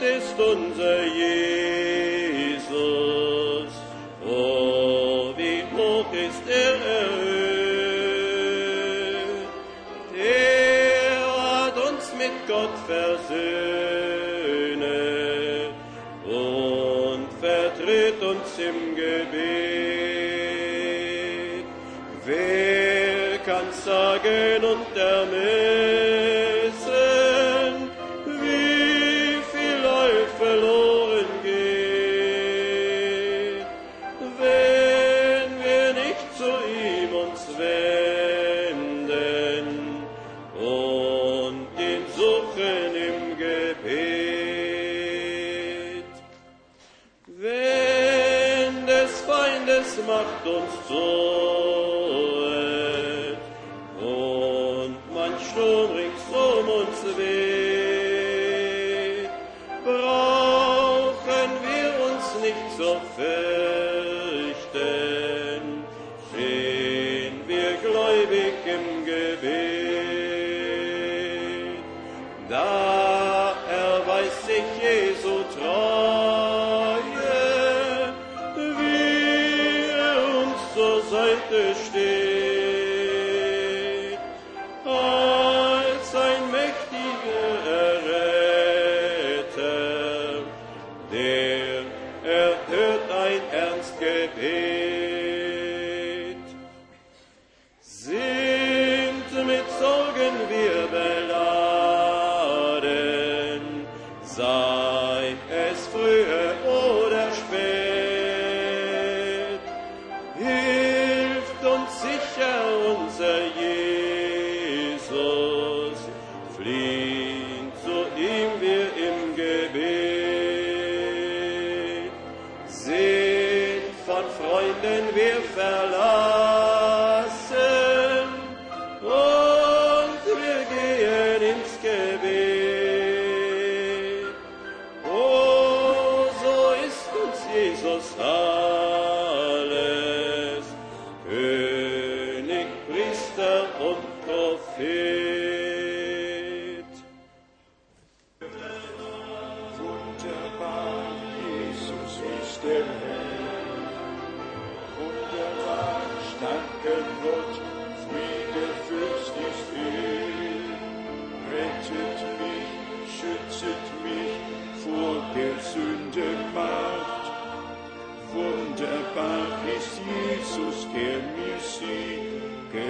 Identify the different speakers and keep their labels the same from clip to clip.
Speaker 1: ist unser Jesus. Oh, wie hoch ist er erhöht. Er hat uns mit Gott versöhnet und vertritt uns im Gebet. Wer kann sagen und ermessen, wie viel euch verloren geht, wenn wir nicht zu ihm uns wenden und ihn suchen im Gebet. Wenn des Feindes Macht uns droht und manch Sturm rings um uns weht, brauchen wir uns nicht so fürchten, stehen wir gläubig im Gebet. Da erweist sich Jesu Treue, wie er uns zur Seite steht, als ein mächtiger Erretter, der erhört ein Ernstgebet. Sind mit Sorgen wir beladen, sei es frühe oder spät, hilft uns sicher unser Jesus, fliehen zu ihm wir im Gebet. Sind von Freunden wir verlassen und wir gehen ins Gebet. Oh, so ist uns Jesus alles, König, Priester und Prophet.
Speaker 2: Wunderbar, Jesus ist der Herr. Wunderbar, starker Gott, Friede, Fürst ist er. Rettet mich, schützet mich vor der Sünde Macht. Wunderbar ist Jesus, der mir Sieg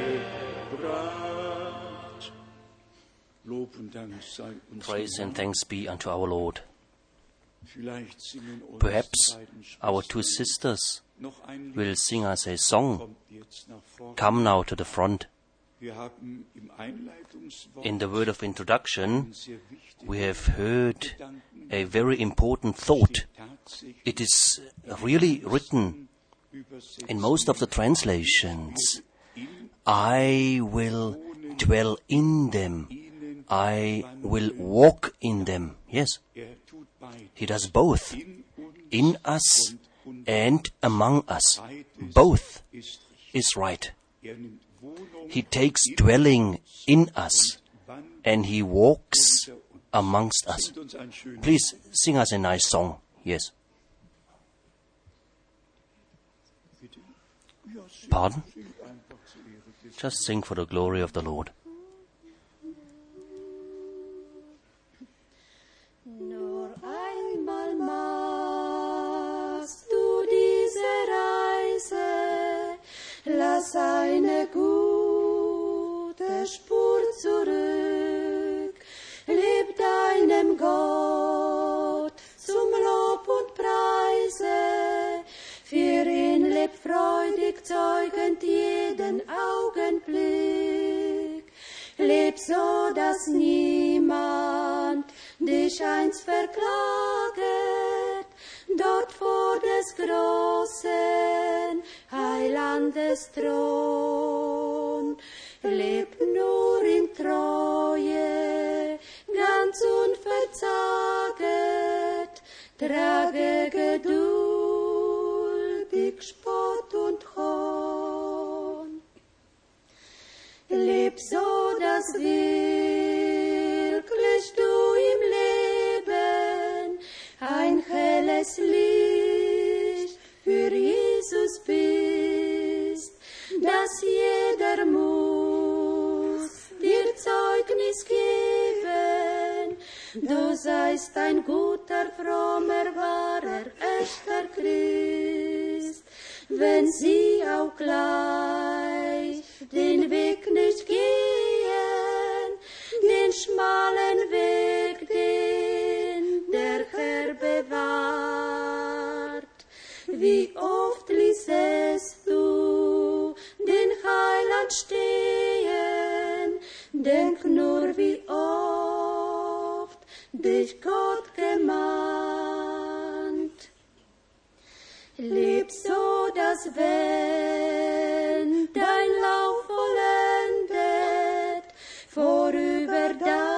Speaker 2: gebracht. Lob und Dank sei uns.
Speaker 3: Praise and thanks be unto our Lord.
Speaker 2: Vielleicht singen uns
Speaker 3: Perhaps
Speaker 2: beiden
Speaker 3: our two
Speaker 2: Schwestern
Speaker 3: sisters
Speaker 2: noch ein
Speaker 3: will
Speaker 2: Lied.
Speaker 3: sing us a song.
Speaker 2: Kommt jetzt nach vorne.
Speaker 3: Come now to the front.
Speaker 2: Wir haben im Einleitungswort
Speaker 3: In the word of introduction,
Speaker 2: sehr wichtige
Speaker 3: we have heard
Speaker 2: Gedanken,
Speaker 3: a very important thought.
Speaker 2: tatsächlich
Speaker 3: It is really written
Speaker 2: übersetzt.
Speaker 3: in most of the translations.
Speaker 2: In
Speaker 3: I will dwell in them. I will walk in them. Yes,
Speaker 2: tut beides.
Speaker 3: he does both.
Speaker 2: In uns
Speaker 3: In us
Speaker 2: und
Speaker 3: and among us.
Speaker 2: beides
Speaker 3: Both
Speaker 2: ist richtig.
Speaker 3: is right.
Speaker 2: Nimmt Wohnung
Speaker 3: He takes dwelling in us
Speaker 2: wann
Speaker 3: and he walks amongst us.
Speaker 2: singt uns ein schönes
Speaker 3: Please sing us a nice song. Yes.
Speaker 2: Bitte. Ja, sing,
Speaker 3: Pardon?
Speaker 2: sing einfach zur Ehre des
Speaker 3: Just sing for the glory of the Lord.
Speaker 4: Nur einmal machst du diese Reise, lass eine gute Spur zurück, leb deinem Gott zum Lob und Preise, für ihn lebt freudig zeugend jeden Augenblick, leb so, dass niemand dich einst verklaget, dort vor des großen Heilandes Thron. Leb nur in Treue, ganz unverzaget, trage geduldig Spott und Hohn. Leb so, dass wirklich du im Leben Jesus bist, dass jeder muss dir Zeugnis geben. Du seist ein guter, frommer, wahrer, echter Christ. Wenn sie auch gleich den Weg nicht gehen, den schmalen Weg, den der Herr bewahrt. Wie oft ließest du den Heiland stehen, denk nur, wie oft dich Gott gemahnt. Leb so, dass wenn dein Lauf vollendet, vorüber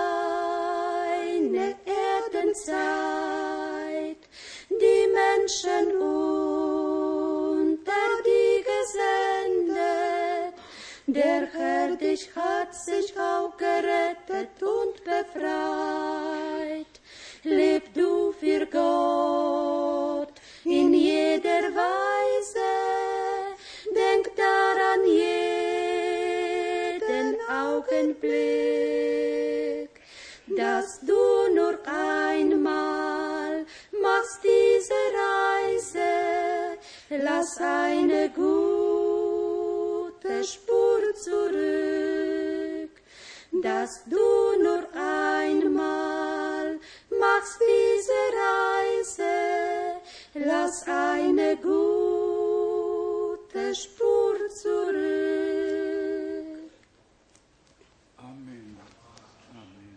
Speaker 4: deine Erdenzeit, die Menschen unter die gesendet, der Herr dich hat sich auch gerettet und befreit. Leb du für Gott in jeder Weise, denk daran jeden Augenblick, dass du nur einmal machst diese Reise, lass eine gute Spur zurück, dass du nur einmal machst diese Reise, lass eine gute Spur zurück.
Speaker 2: Amen. Amen.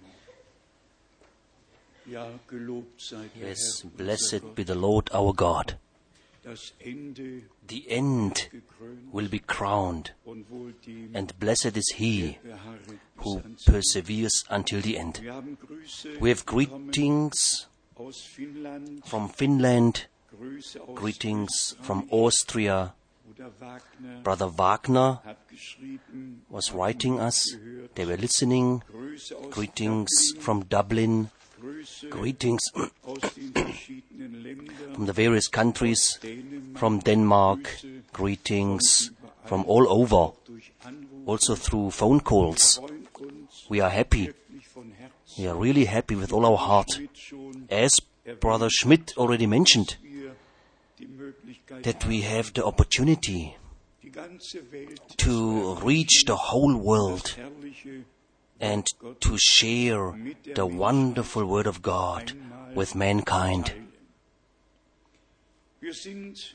Speaker 2: Ja, gelobt sei der
Speaker 3: Yes,
Speaker 2: Herr,
Speaker 3: blessed be the Lord our God.
Speaker 2: das Ende
Speaker 3: The end
Speaker 2: gekrönt
Speaker 3: will be crowned,
Speaker 2: und wohl dem
Speaker 3: and blessed is he
Speaker 2: beharret bis
Speaker 3: who
Speaker 2: ans Ende.
Speaker 3: perseveres until the end.
Speaker 2: Wir haben Grüße
Speaker 3: We have
Speaker 2: bekommen
Speaker 3: greetings
Speaker 2: aus Finnland,
Speaker 3: from Finland,
Speaker 2: Grüße aus
Speaker 3: greetings
Speaker 2: Österreich.
Speaker 3: from Austria.
Speaker 2: Bruder Wagner
Speaker 3: Brother Wagner
Speaker 2: hat geschrieben,
Speaker 3: was
Speaker 2: haben
Speaker 3: writing
Speaker 2: uns
Speaker 3: us.
Speaker 2: gehört.
Speaker 3: They were listening.
Speaker 2: Grüße aus
Speaker 3: Greetings
Speaker 2: Dublin,
Speaker 3: from Dublin.
Speaker 2: Grüße
Speaker 3: Greetings
Speaker 2: aus den verschiedenen Ländern,
Speaker 3: from the various countries,
Speaker 2: Dänemark,
Speaker 3: from Denmark.
Speaker 2: Grüße
Speaker 3: Greetings
Speaker 2: überall,
Speaker 3: from all over,
Speaker 2: durch Anrufe.
Speaker 3: also through phone calls.
Speaker 2: Freuen uns
Speaker 3: We are happy.
Speaker 2: wirklich von Herzen,
Speaker 3: We are really happy with all our heart.
Speaker 2: mit schon,
Speaker 3: As Brother Schmidt already mentioned,
Speaker 2: wir die Möglichkeit
Speaker 3: that we
Speaker 2: haben,
Speaker 3: have the opportunity
Speaker 2: die ganze Welt
Speaker 3: to reach the whole world
Speaker 2: herrliche
Speaker 3: and to share the wonderful Word of God with mankind.
Speaker 2: teilen. Wir sind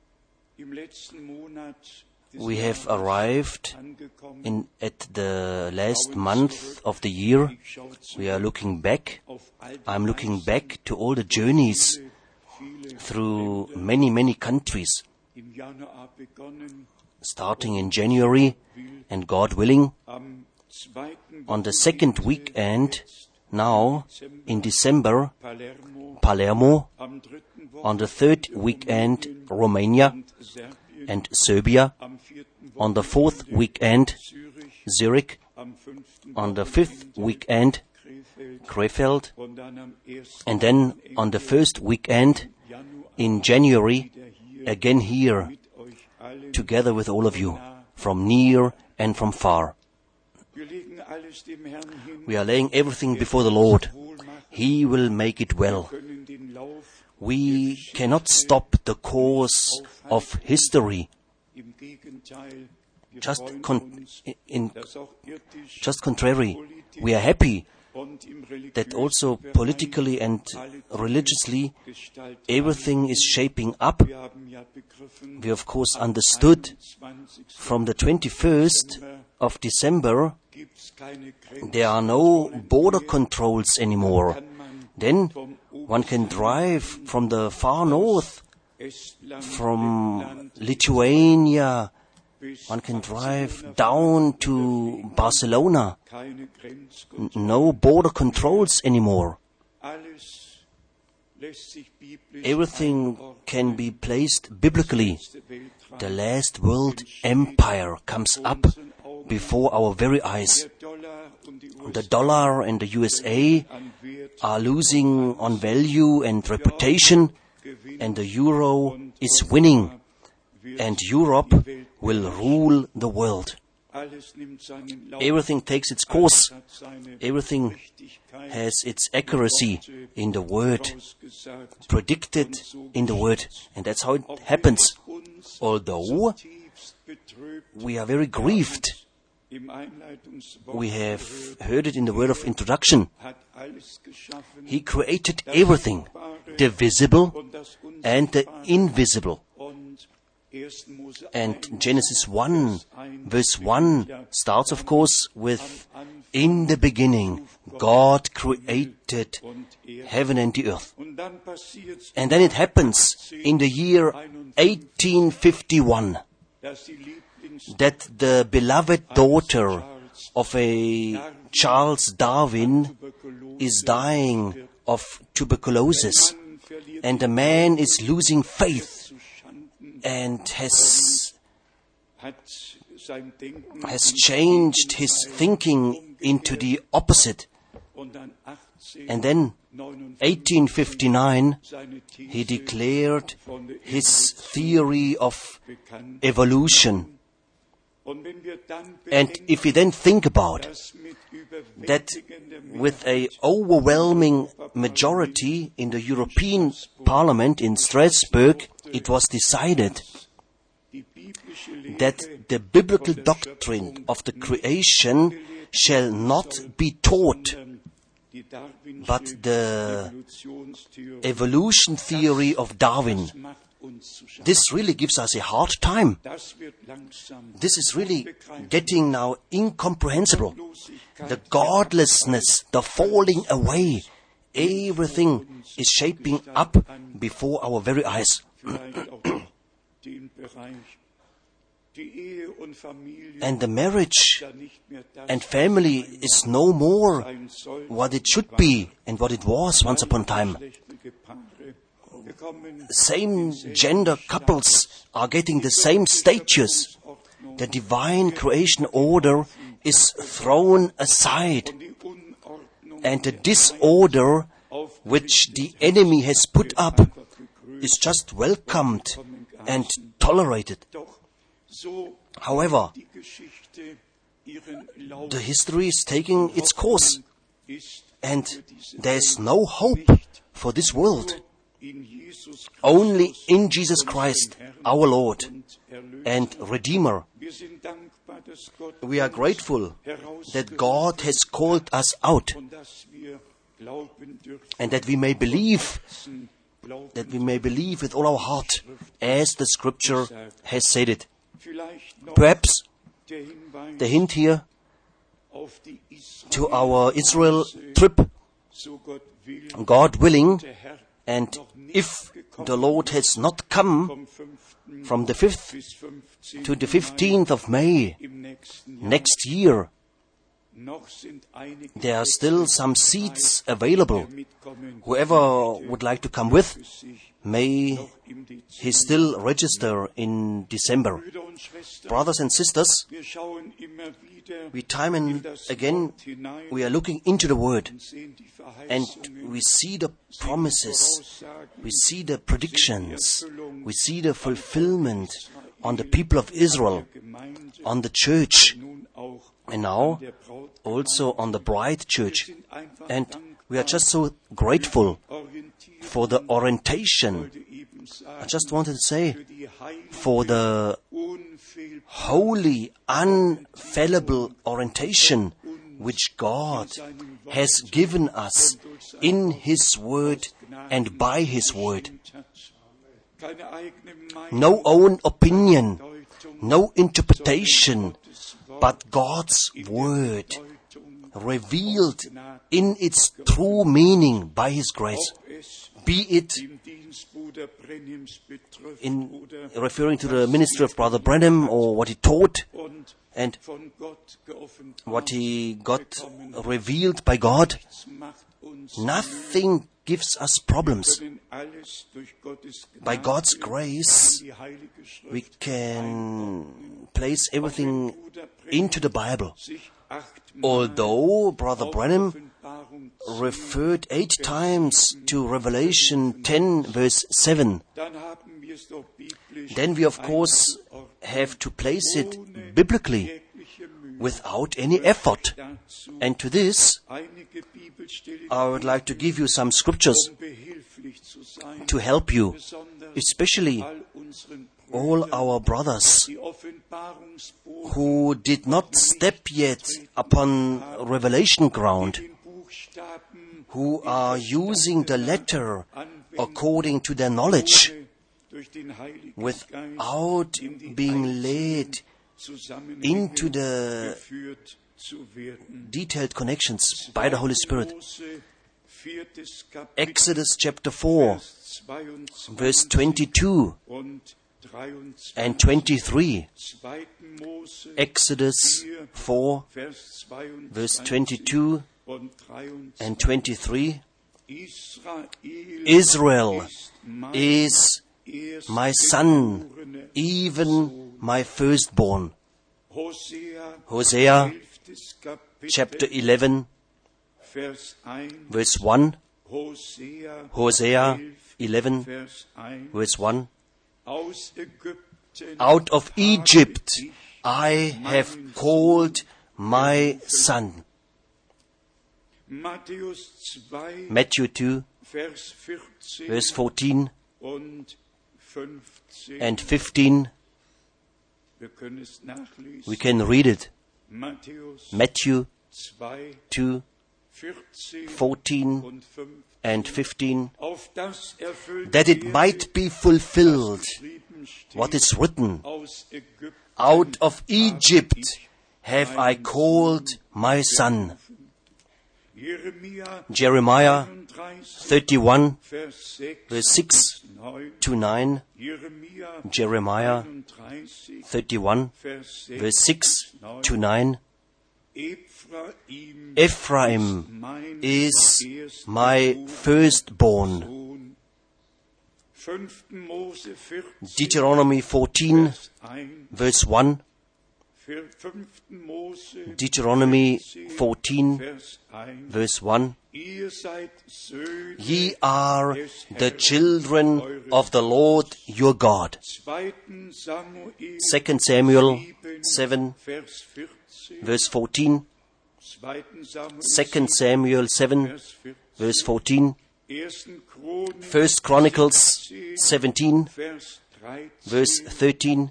Speaker 2: im letzten Monat des
Speaker 3: We have
Speaker 2: Jahres
Speaker 3: arrived
Speaker 2: angekommen.
Speaker 3: at the last month of the year.
Speaker 2: Ich schaue zurück
Speaker 3: We are looking back.
Speaker 2: auf all die
Speaker 3: I'm looking
Speaker 2: Reisen,
Speaker 3: back to all the journeys
Speaker 2: viele
Speaker 3: through
Speaker 2: Länder.
Speaker 3: many countries,
Speaker 2: Im Januar begonnen,
Speaker 3: starting in January, and God willing,
Speaker 2: am zweiten
Speaker 3: on the
Speaker 2: Wochenende
Speaker 3: second weekend, now in December,
Speaker 2: Palermo,
Speaker 3: Palermo,
Speaker 2: am dritten
Speaker 3: on the third weekend, Romania
Speaker 2: und Serbien,
Speaker 3: and Serbia,
Speaker 2: am vierten
Speaker 3: on the fourth weekend,
Speaker 2: Zürich,
Speaker 3: Zurich,
Speaker 2: am fünften
Speaker 3: on the fifth weekend,
Speaker 2: Krefeld
Speaker 3: Krefeld,
Speaker 2: und dann am ersten
Speaker 3: and then on the first weekend
Speaker 2: Januar
Speaker 3: in January,
Speaker 2: wieder hier
Speaker 3: again here,
Speaker 2: mit euch allen.
Speaker 3: together with all of you, from near and from far.
Speaker 2: Wir legen alles dem Herrn hin.
Speaker 3: We are laying everything before the Lord.
Speaker 2: Wohl machen,
Speaker 3: He will make it well.
Speaker 2: können den Lauf
Speaker 3: We cannot stop the course of history.
Speaker 2: im Gegenteil. Wir
Speaker 3: Just
Speaker 2: freuen uns, dass auch irdisch
Speaker 3: just contrary, we are happy
Speaker 2: und im
Speaker 3: that
Speaker 2: religiösen
Speaker 3: also
Speaker 2: Bereich
Speaker 3: politically and religiously
Speaker 2: gestaltet.
Speaker 3: everything is shaping up.
Speaker 2: Wir haben ja begriffen,
Speaker 3: We of course understood
Speaker 2: 21.
Speaker 3: from the 21st of December
Speaker 2: gibt's keine Grenzen.
Speaker 3: there are no border controls anymore.
Speaker 2: Kann man
Speaker 3: Then
Speaker 2: vom
Speaker 3: one can drive from the far north,
Speaker 2: Estland,
Speaker 3: from
Speaker 2: Lettland
Speaker 3: Lithuania,
Speaker 2: bis
Speaker 3: one can
Speaker 2: Barcelona
Speaker 3: drive down to Barcelona.
Speaker 2: keine Grenzkontrolle.
Speaker 3: No border controls anymore.
Speaker 2: Alles lässt sich biblisch
Speaker 3: Everything
Speaker 2: einordnen.
Speaker 3: can be placed biblically.
Speaker 2: Der Weltreich,
Speaker 3: The last world empire comes up before our very eyes.
Speaker 2: der Dollar und die
Speaker 3: The
Speaker 2: USA
Speaker 3: dollar and the USA
Speaker 2: an Wert
Speaker 3: are losing on value and reputation,
Speaker 2: gewinnt
Speaker 3: and the euro is winning, and Europe will rule the world. Everything takes its course. Everything has its accuracy in the Word, predicted in the Word. And that's how it happens. Although we are very grieved, we have heard it in the word of introduction. He created everything, the visible and the invisible. And Genesis 1, verse 1 starts, of course, with, "In the beginning, God created heaven and the earth." And then it happens in the year 1851 that the beloved daughter of a Charles Darwin is dying of tuberculosis. And the man is losing faith and has changed his thinking into the opposite. And then, 1859, he declared his theory of evolution. And if we then think about that with an overwhelming majority in the European Parliament in Strasbourg, it was decided that the biblical doctrine of the creation shall not be taught, but the evolution theory of Darwin. This really gives us a hard time. This is really getting now incomprehensible. The godlessness, the falling away, everything is shaping up before our very eyes. And the marriage and family is no more what it should be and what it was once upon a time. Same gender couples are getting the same status. The divine creation order is thrown aside, and the disorder which the enemy has put up is just welcomed and tolerated. However, the history is taking its course, and there's no hope for this world. Only in Jesus Christ, our Lord and Redeemer. We are grateful that God has called us out, and that we may believe with all our heart, as the Scripture has said it. Perhaps the hint here to our Israel trip, God willing, and if the Lord has not come from the 5th to the 15th of May next year, there are still some seats available. Whoever would like to come with, may he still register in December. Brothers and sisters, we time and again, we are looking into the Word, and we see the promises, we see the predictions, we see the fulfillment on the people of Israel, on the church, and now also on the bride church. And we are just so grateful for the orientation. I just wanted to say, for the holy, unfallible orientation which God has given us in His Word and by His Word. No own opinion, no interpretation, but God's Word revealed in its true meaning by His grace. Be it in referring to the ministry of Brother Branham, or what he taught and what he got revealed by God. Nothing gives us problems. By God's grace, we can place everything into the Bible. Although Brother Branham referred 8 times to Revelation 10 verse 7, then we of course have to place it biblically without any effort. And to this, I would like to give you some scriptures to help you, especially all our brothers who did not step yet upon revelation ground, who are using the letter according to their knowledge, without being led into the detailed connections by the Holy Spirit. Exodus chapter 4, verse 22 and 23. Exodus 4, verse 22 and 23. Israel is my son, even my firstborn. Hosea chapter 11, verse 1. Hosea 11, verse 1. Out of Egypt I have called my son. Matthew 2, verse 14 and 15. We can read it. Matthew 2, 14 and 15. That it might be fulfilled what is written, out of Egypt have I called my son. Jeremiah 31, verse 6 to 9. Jeremiah 31, verse 6 to 9. Ephraim is my firstborn. Deuteronomy 14, verse 1. Deuteronomy 14, verse 1. Ye are the children of the Lord your God. 2 Samuel 7, verse 14. 2 Samuel 7, verse 14. 1 Chronicles 17, verse 13.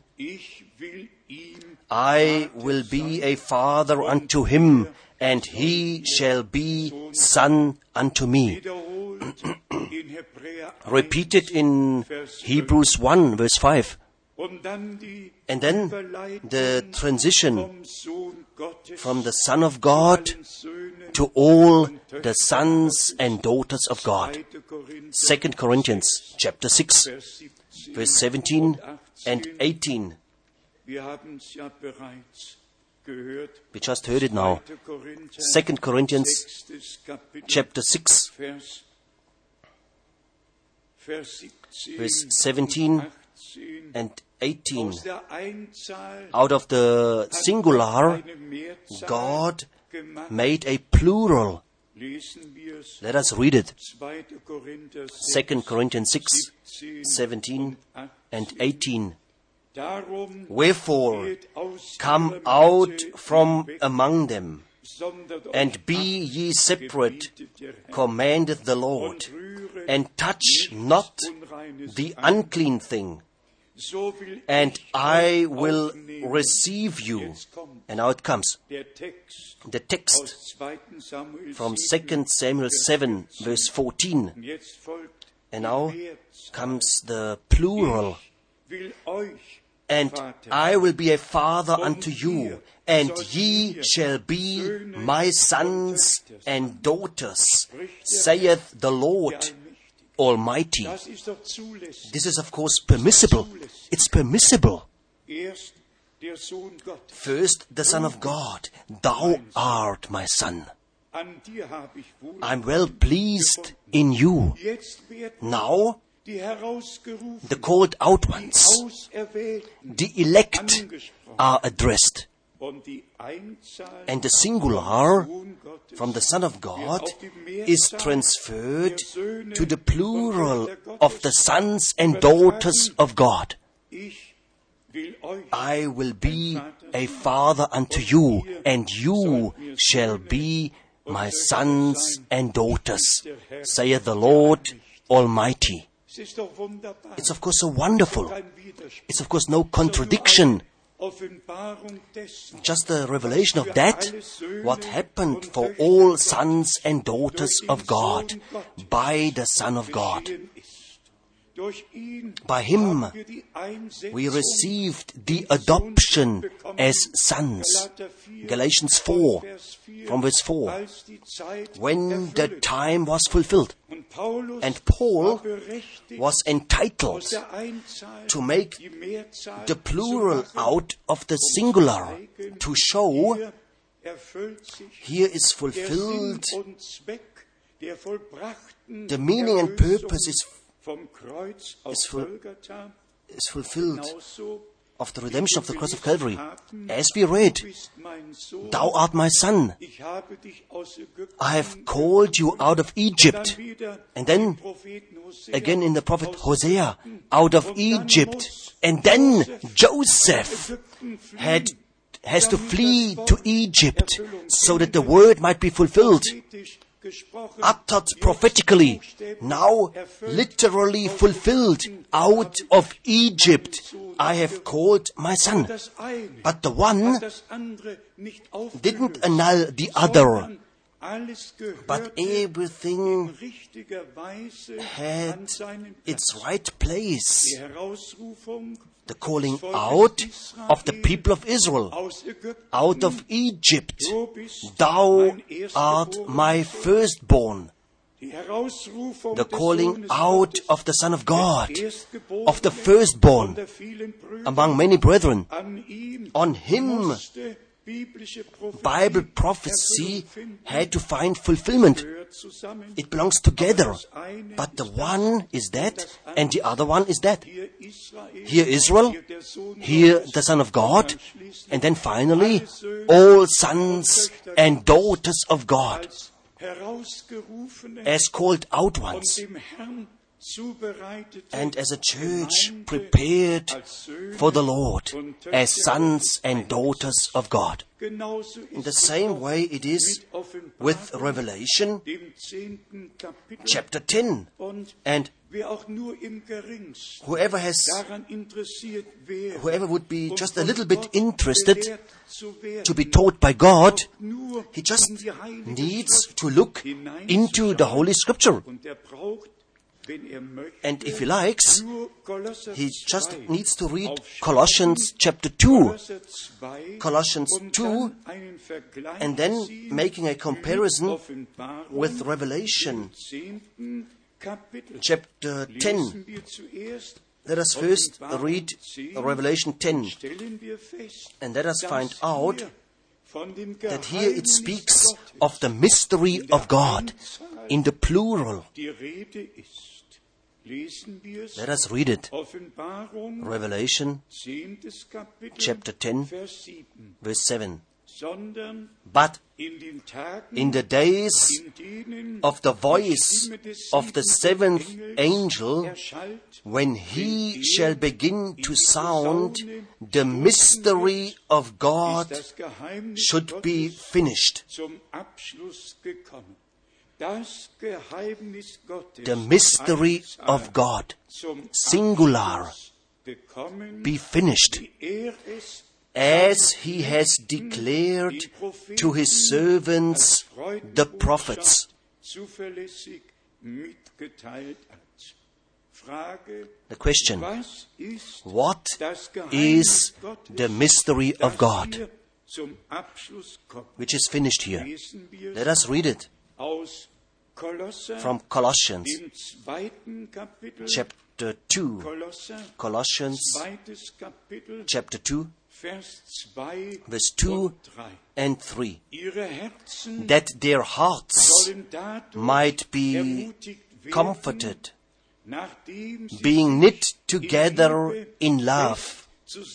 Speaker 3: I will be a father unto him, and he shall be son unto me. Repeated in Hebrews 1, verse 5. And then the transition from the Son of God to all the sons and daughters of God. 2 Corinthians chapter 6, verse 17 and 18. We just heard it now. 2 Corinthians chapter 6, verse 17 and 18. Out of the singular, God made a plural. Let us read it. 2 Corinthians 6, 17 and 18. Wherefore, come out from among them, and be ye separate, commandeth the Lord, and touch not the unclean thing, and I will receive you. And now it comes. The text from 2 Samuel 7, verse 14. And now comes the plural. And I will be a father unto you, and ye shall be my sons and daughters, saith the Lord Almighty. This is, of course, permissible. It's permissible. First, the Son of God. Thou art my Son. I'm well pleased in you. Now, the called out ones, the elect, are addressed. And the singular from the Son of God is transferred to the plural of the sons and daughters of God. I will be a father unto you, and you shall be my sons and daughters, saith the Lord Almighty. It's of course so wonderful. It's of course no contradiction. Just a revelation of that, what happened for all sons and daughters of God by the Son of God. By Him we received the adoption as sons. Galatians 4, from verse 4. When the time was fulfilled, and Paul was entitled to make the plural out of the singular, to show here is fulfilled the meaning and purpose is fulfilled of the redemption of the cross of Calvary. As we read, Thou art my son. I have called you out of Egypt. And then, again in the prophet Hosea, out of Egypt. And then Joseph has to flee to Egypt so that the word might be fulfilled. Uttered prophetically, now literally fulfilled, out of Egypt I have called my son. But the one didn't annul the other, but everything had its right place. The calling out of the people of Israel, out of Egypt. Thou art my firstborn. The calling out of the Son of God, of the firstborn among many brethren. On Him Bible prophecy had to find fulfillment. It belongs together. But the one is that, and the other one is that. Here Israel, here the Son of God, and then finally all sons and daughters of God, as called out ones, and as a church prepared for the Lord, as sons and daughters of God. In the same way it is with Revelation chapter 10. And whoever would be just a little bit interested to be taught by God, he just needs to look into the Holy Scripture. And if he likes, he just needs to read Colossians chapter 2. Colossians 2, and then making a comparison with Revelation chapter 10. Let us first read Revelation 10. And let us find out that here it speaks of the mystery of God in the plural. Let us read it. Revelation chapter 10, verse 7. But in the days of the voice of the seventh angel, when he shall begin to sound, the mystery of God should be finished. The mystery of God, singular, be finished, as He has declared to His servants, the prophets. The question, what is the mystery of God, which is finished here? Let us read it. From Colossians chapter 2. Colossians chapter 2, verse 2 and 3. That their hearts might be comforted, being knit together in love,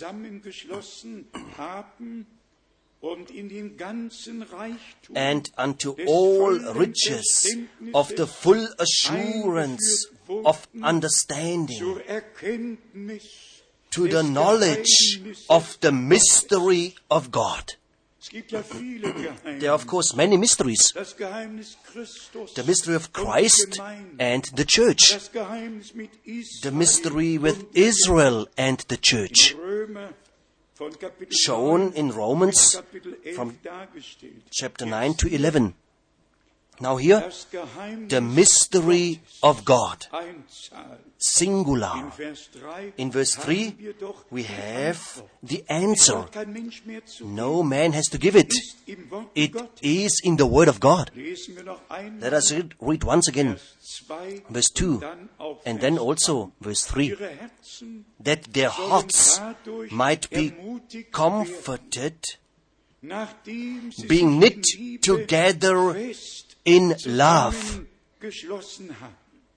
Speaker 3: and unto all riches of the full assurance of understanding, to the knowledge of the mystery of God.
Speaker 2: Es gibt ja viele Geheimnisse.
Speaker 3: There are, of course, many mysteries.
Speaker 2: Das Geheimnis Christus,
Speaker 3: The mystery of Christ and the church.
Speaker 2: das Geheimnis mit Israel,
Speaker 3: The mystery with Israel and the church.
Speaker 2: Römer von Kapitel
Speaker 3: Shown
Speaker 2: 9
Speaker 3: in Romans
Speaker 2: Kapitel 11
Speaker 3: from
Speaker 2: dargestellt.
Speaker 3: chapter 9 to 11. Now here,
Speaker 2: Das Geheimnis
Speaker 3: the mystery of God.
Speaker 2: Einzahl.
Speaker 3: Singular.
Speaker 2: Vers 3
Speaker 3: In verse 3,
Speaker 2: haben wir doch
Speaker 3: we
Speaker 2: die
Speaker 3: have
Speaker 2: Antwort.
Speaker 3: the answer.
Speaker 2: Ist kein Mensch mehr zu
Speaker 3: No man has to give it.
Speaker 2: ist im Wort
Speaker 3: It
Speaker 2: Gottes.
Speaker 3: is in the Word of God.
Speaker 2: Lesen wir noch einmal
Speaker 3: Let us read once again,
Speaker 2: Vers 2
Speaker 3: verse 2,
Speaker 2: und dann auch
Speaker 3: and
Speaker 2: Vers
Speaker 3: then
Speaker 2: 3.
Speaker 3: also verse 3,
Speaker 2: Ihre Herzen
Speaker 3: that their
Speaker 2: sollen
Speaker 3: hearts
Speaker 2: dadurch
Speaker 3: might be
Speaker 2: ermutigt
Speaker 3: comforted,
Speaker 2: werden, nachdem sie
Speaker 3: being
Speaker 2: sich
Speaker 3: knit
Speaker 2: in Liebe
Speaker 3: together
Speaker 2: fest
Speaker 3: in love.
Speaker 2: zusammengeschlossen haben.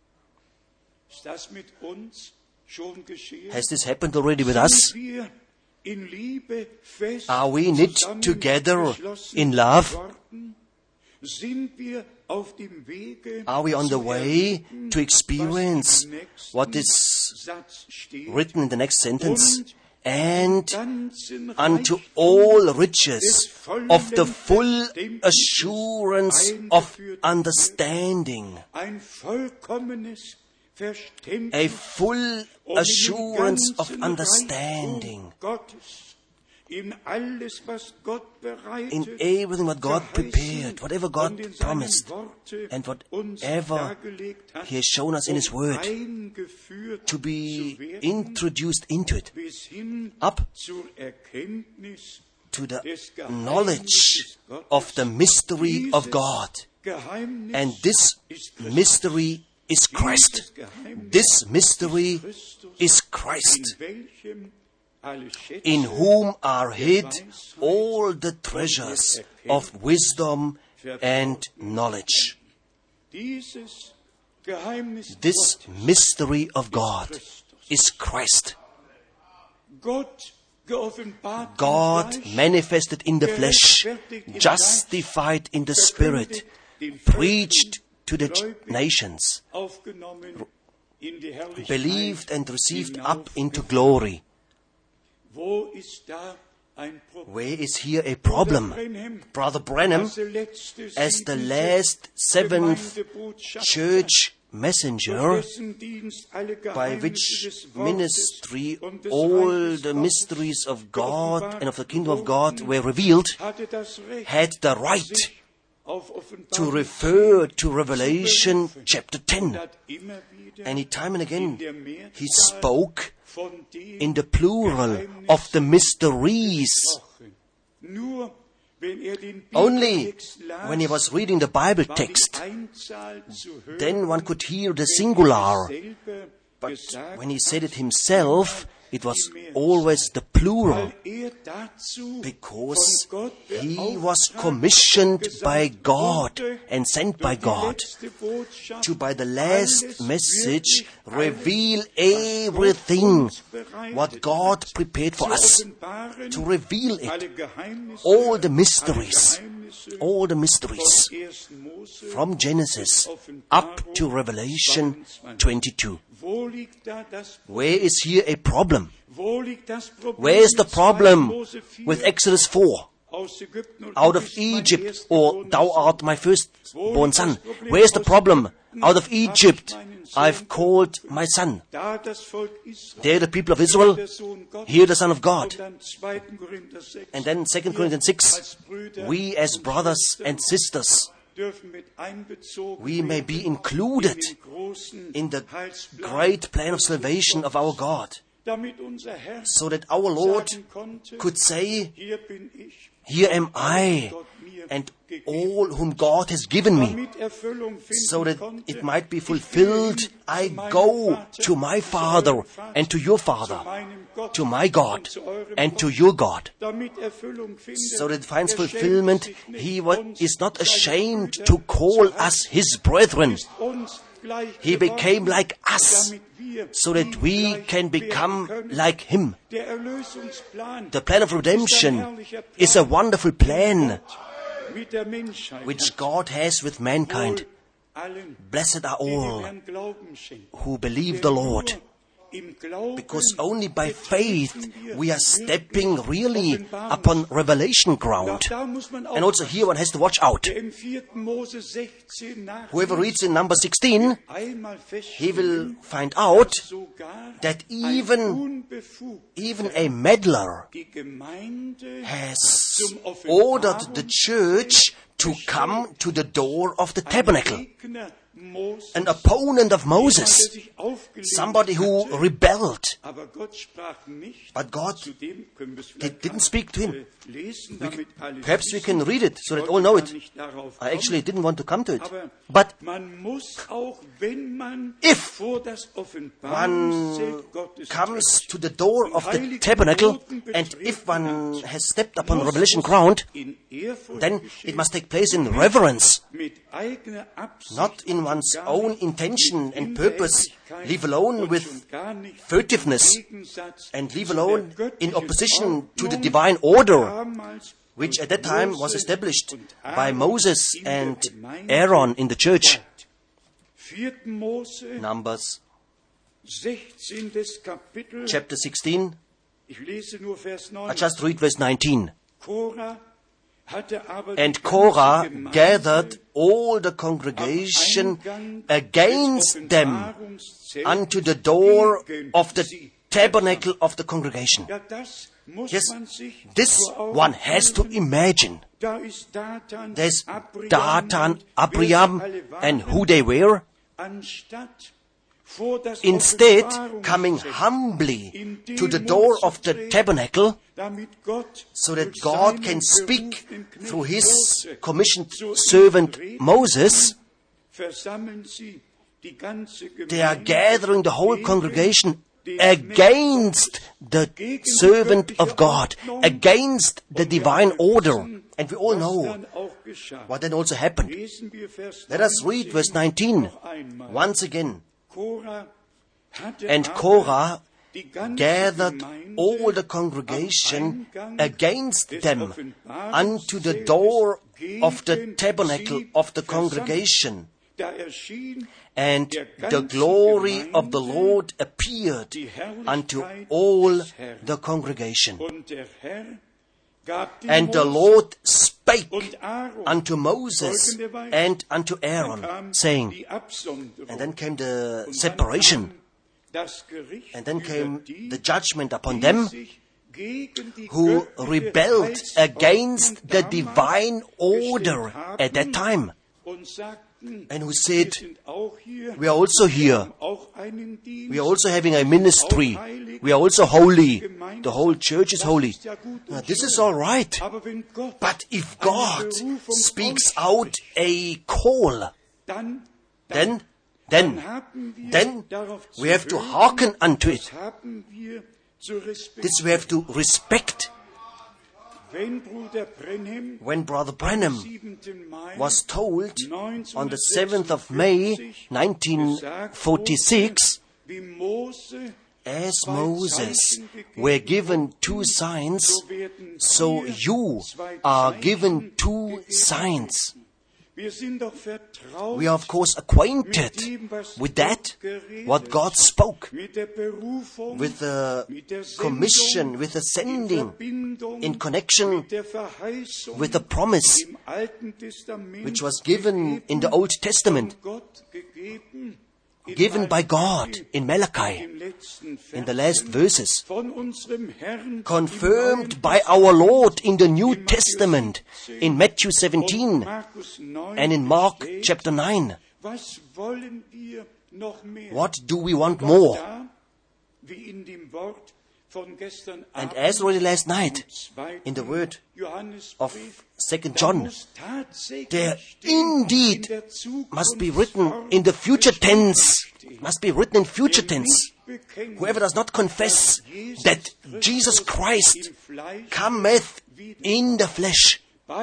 Speaker 2: Ist das mit uns schon geschehen?
Speaker 3: Has this happened already with us?
Speaker 2: Sind wir in Liebe fest
Speaker 3: Are we knit together
Speaker 2: zusammengeschlossen
Speaker 3: in love?
Speaker 2: worden? Sind wir auf dem Wege
Speaker 3: Are we on the
Speaker 2: zu
Speaker 3: way
Speaker 2: erleben,
Speaker 3: to experience
Speaker 2: was im nächsten
Speaker 3: what is
Speaker 2: Satz steht?
Speaker 3: written in the next sentence?
Speaker 2: Und
Speaker 3: And
Speaker 2: ganzen
Speaker 3: unto
Speaker 2: Reichtum
Speaker 3: all
Speaker 2: des
Speaker 3: riches
Speaker 2: vollen
Speaker 3: of the full
Speaker 2: Verständnisses
Speaker 3: assurance of
Speaker 2: eingeführt
Speaker 3: understanding.
Speaker 2: ein vollkommenes Verständnis
Speaker 3: A full
Speaker 2: um
Speaker 3: assurance
Speaker 2: den
Speaker 3: of
Speaker 2: ganzen
Speaker 3: understanding
Speaker 2: Reichtum Gottes, in alles, was Gott bereitet,
Speaker 3: in everything what God
Speaker 2: verheißen
Speaker 3: prepared, whatever God
Speaker 2: und in seinem
Speaker 3: promised,
Speaker 2: Worte
Speaker 3: and
Speaker 2: uns
Speaker 3: whatever
Speaker 2: dargelegt hat,
Speaker 3: He has shown us in His Word,
Speaker 2: eingeführt
Speaker 3: to be
Speaker 2: zu werden,
Speaker 3: introduced into it,
Speaker 2: bis hin
Speaker 3: up
Speaker 2: zur Erkenntnis
Speaker 3: to the
Speaker 2: des
Speaker 3: knowledge
Speaker 2: Geheimnisses Gottes.
Speaker 3: of the mystery of
Speaker 2: Dieses
Speaker 3: God.
Speaker 2: Geheimnis
Speaker 3: And this
Speaker 2: ist Christus.
Speaker 3: mystery is Christ.
Speaker 2: Dieses Geheimnis
Speaker 3: This mystery
Speaker 2: ist Christus,
Speaker 3: is Christ,
Speaker 2: in welchem alle Schätze
Speaker 3: in whom are
Speaker 2: der
Speaker 3: hid
Speaker 2: Weisheit
Speaker 3: all the treasures of wisdom and knowledge.
Speaker 2: dieses Geheimnis
Speaker 3: This
Speaker 2: Gottes,
Speaker 3: mystery of God is Christ.
Speaker 2: Gott geoffenbart im
Speaker 3: God
Speaker 2: Fleisch,
Speaker 3: manifested in the flesh, justified in the Spirit, preached to the nations,
Speaker 2: aufgenommen in die Herrlichkeit
Speaker 3: believed and received
Speaker 2: hinauf.
Speaker 3: up into glory.
Speaker 2: Wo ist da ein Problem?
Speaker 3: Where is here a problem? Brother Branham,
Speaker 2: Als der letzte
Speaker 3: as the
Speaker 2: siebente
Speaker 3: last seventh
Speaker 2: Gemeindebotschafter,
Speaker 3: church messenger,
Speaker 2: dessen Dienst alle
Speaker 3: by
Speaker 2: Geheimnisse
Speaker 3: which
Speaker 2: des Wortes
Speaker 3: ministry
Speaker 2: und des
Speaker 3: all
Speaker 2: Reiches
Speaker 3: the
Speaker 2: Gottes
Speaker 3: mysteries of God and of the kingdom of
Speaker 2: geoffenbart
Speaker 3: God were revealed,
Speaker 2: hatte das Recht,
Speaker 3: had the right
Speaker 2: sich auf
Speaker 3: to
Speaker 2: Offenbarung
Speaker 3: refer to Revelation chapter 10.
Speaker 2: hat immer wieder
Speaker 3: And time and
Speaker 2: in
Speaker 3: again,
Speaker 2: der
Speaker 3: he
Speaker 2: Mehrzahl
Speaker 3: spoke
Speaker 2: von dem
Speaker 3: in the plural of the mysteries.
Speaker 2: gesprochen. Nur wenn den
Speaker 3: Only
Speaker 2: Bibeltext las,
Speaker 3: when he was reading the Bible
Speaker 2: war die
Speaker 3: text,
Speaker 2: Einzahl zu hören,
Speaker 3: then one could hear the
Speaker 2: wenn er
Speaker 3: singular.
Speaker 2: selber
Speaker 3: But
Speaker 2: gesagt
Speaker 3: when he
Speaker 2: hat,
Speaker 3: said it himself, it was always the plural,
Speaker 2: weil dazu
Speaker 3: because
Speaker 2: von Gott
Speaker 3: he
Speaker 2: beauftragt
Speaker 3: was commissioned
Speaker 2: gesandt
Speaker 3: by God
Speaker 2: wurde,
Speaker 3: and sent by
Speaker 2: durch die
Speaker 3: God
Speaker 2: letzte Botschaft
Speaker 3: to, by the last
Speaker 2: alles
Speaker 3: message,
Speaker 2: wirklich
Speaker 3: reveal
Speaker 2: alles, was
Speaker 3: everything
Speaker 2: Gott uns bereitet
Speaker 3: what God
Speaker 2: hat,
Speaker 3: prepared for
Speaker 2: zu
Speaker 3: us,
Speaker 2: offenbaren,
Speaker 3: to reveal it,
Speaker 2: alle Geheimnisse,
Speaker 3: all the mysteries,
Speaker 2: alle Geheimnisse
Speaker 3: all the mysteries,
Speaker 2: von 1. Mose
Speaker 3: from Genesis
Speaker 2: bis
Speaker 3: up to
Speaker 2: Offenbarung
Speaker 3: Revelation
Speaker 2: 22.
Speaker 3: 22.
Speaker 2: Wo liegt da das
Speaker 3: Where is here a problem?
Speaker 2: Wo liegt das Problem
Speaker 3: Where is the
Speaker 2: mit 2.
Speaker 3: problem
Speaker 2: Mose 4,
Speaker 3: with Exodus 4?
Speaker 2: aus Ägypten und
Speaker 3: Out
Speaker 2: du
Speaker 3: of
Speaker 2: bist mein
Speaker 3: Egypt, or
Speaker 2: erstgeborener
Speaker 3: thou
Speaker 2: Sohn.
Speaker 3: art my firstborn son. Where is the problem? Out of Egypt, I've called my son.
Speaker 2: Da das Volk Israel,
Speaker 3: They're the people of Israel,
Speaker 2: der Sohn Gottes,
Speaker 3: here the Son of God.
Speaker 2: und dann 2. Korinther 6,
Speaker 3: And then 2 Corinthians
Speaker 2: wir
Speaker 3: 6,
Speaker 2: als Brüder
Speaker 3: we as
Speaker 2: und
Speaker 3: brothers
Speaker 2: Schwestern
Speaker 3: and sisters,
Speaker 2: dürfen mit einbezogen
Speaker 3: we may be
Speaker 2: werden
Speaker 3: included
Speaker 2: in den großen
Speaker 3: in the
Speaker 2: Heilsplan
Speaker 3: great plan of salvation of our God,
Speaker 2: damit unser Herr
Speaker 3: so that our Lord
Speaker 2: sagen konnte,
Speaker 3: could say,
Speaker 2: hier bin ich,
Speaker 3: here am I,
Speaker 2: Gott mir
Speaker 3: and
Speaker 2: gegeben.
Speaker 3: all whom God has given me,
Speaker 2: Damit Erfüllung finden
Speaker 3: so that
Speaker 2: konnte,
Speaker 3: it might be
Speaker 2: ich
Speaker 3: fulfilled.
Speaker 2: gehe
Speaker 3: I
Speaker 2: zu meinem
Speaker 3: go
Speaker 2: Vater,
Speaker 3: to my
Speaker 2: zu
Speaker 3: Father
Speaker 2: eurem Vater,
Speaker 3: and to your
Speaker 2: zu
Speaker 3: Father,
Speaker 2: meinem Gott
Speaker 3: to my
Speaker 2: und
Speaker 3: God
Speaker 2: zu eurem
Speaker 3: and to
Speaker 2: Gott.
Speaker 3: your God,
Speaker 2: Damit Erfüllung findet,
Speaker 3: so that it finds
Speaker 2: schämt
Speaker 3: fulfillment.
Speaker 2: sich nicht,
Speaker 3: He
Speaker 2: uns
Speaker 3: is not
Speaker 2: seine
Speaker 3: ashamed
Speaker 2: Brüder
Speaker 3: to call
Speaker 2: zu heißen,
Speaker 3: us his brethren.
Speaker 2: ist uns gleich
Speaker 3: He
Speaker 2: geworden,
Speaker 3: became like us,
Speaker 2: damit wir
Speaker 3: so that
Speaker 2: ihm
Speaker 3: we
Speaker 2: gleich
Speaker 3: can
Speaker 2: werden
Speaker 3: become
Speaker 2: können.
Speaker 3: like him.
Speaker 2: Der Erlösungsplan
Speaker 3: The plan of
Speaker 2: ist ein
Speaker 3: redemption
Speaker 2: herrlicher Plan,
Speaker 3: is a wonderful plan
Speaker 2: Gott mit der Menschheit
Speaker 3: which
Speaker 2: hat.
Speaker 3: God has with mankind.
Speaker 2: Wohl allen,
Speaker 3: Blessed are
Speaker 2: die dem
Speaker 3: all
Speaker 2: Herrn Glauben schenken.
Speaker 3: who believe
Speaker 2: Denn
Speaker 3: the Lord, Because only by faith we are stepping really upon revelation ground. And also here one has to watch out. Whoever reads in number 16, he will find out that even a meddler has ordered the church to come to the door of the tabernacle. An opponent of Moses, somebody who rebelled. But God didn't speak to him. Perhaps we can read it so that all know it. I actually didn't want to come to it. But if one comes to the door of the tabernacle, and if one has stepped upon revelation ground, then it must take place in reverence, not in one's own intention and purpose, leave alone with furtiveness, and leave alone in opposition to the divine order, which at that time was established by Moses and Aaron in the church. Numbers chapter 16. I just read verse 19. And Korah gathered all the congregation against them unto the door of the tabernacle of the congregation. Yes, this one has to imagine. There's Dathan, Abiram, and who they were. Instead, coming humbly to the door of the tabernacle, so that God can speak through his commissioned servant Moses, they are gathering the whole congregation against the servant of God, against the divine order. And we all know what then also happened. Let us read verse 19 once again. And Korah gathered all the congregation against them unto the door of the tabernacle of the congregation. And the glory of the Lord appeared unto all the congregation. And the Lord spake unto Moses and unto Aaron, saying, and then came the separation, and then came the judgment upon them who rebelled against the divine order at that time, and who said, we are also here. We are also having a ministry. We are also holy. The whole church is holy. Now, this is all right. But if God speaks out a call, then we have to hearken unto it. This we have to respect. When Brother Branham was told on the 7th of May 1946, as Moses were given 2 signs, so you are given 2 signs. We are of course acquainted with that, what God spoke, with the commission, with the sending, in connection with the promise which was given in the Old Testament, given by God in Malachi, in the last verses, confirmed by our Lord in the New Testament, in Matthew 17 and in Mark chapter 9. What do we want more? And as already last night, in the word of 2 John, there indeed must be written in the future tense, whoever does not confess that Jesus Christ cometh in the flesh.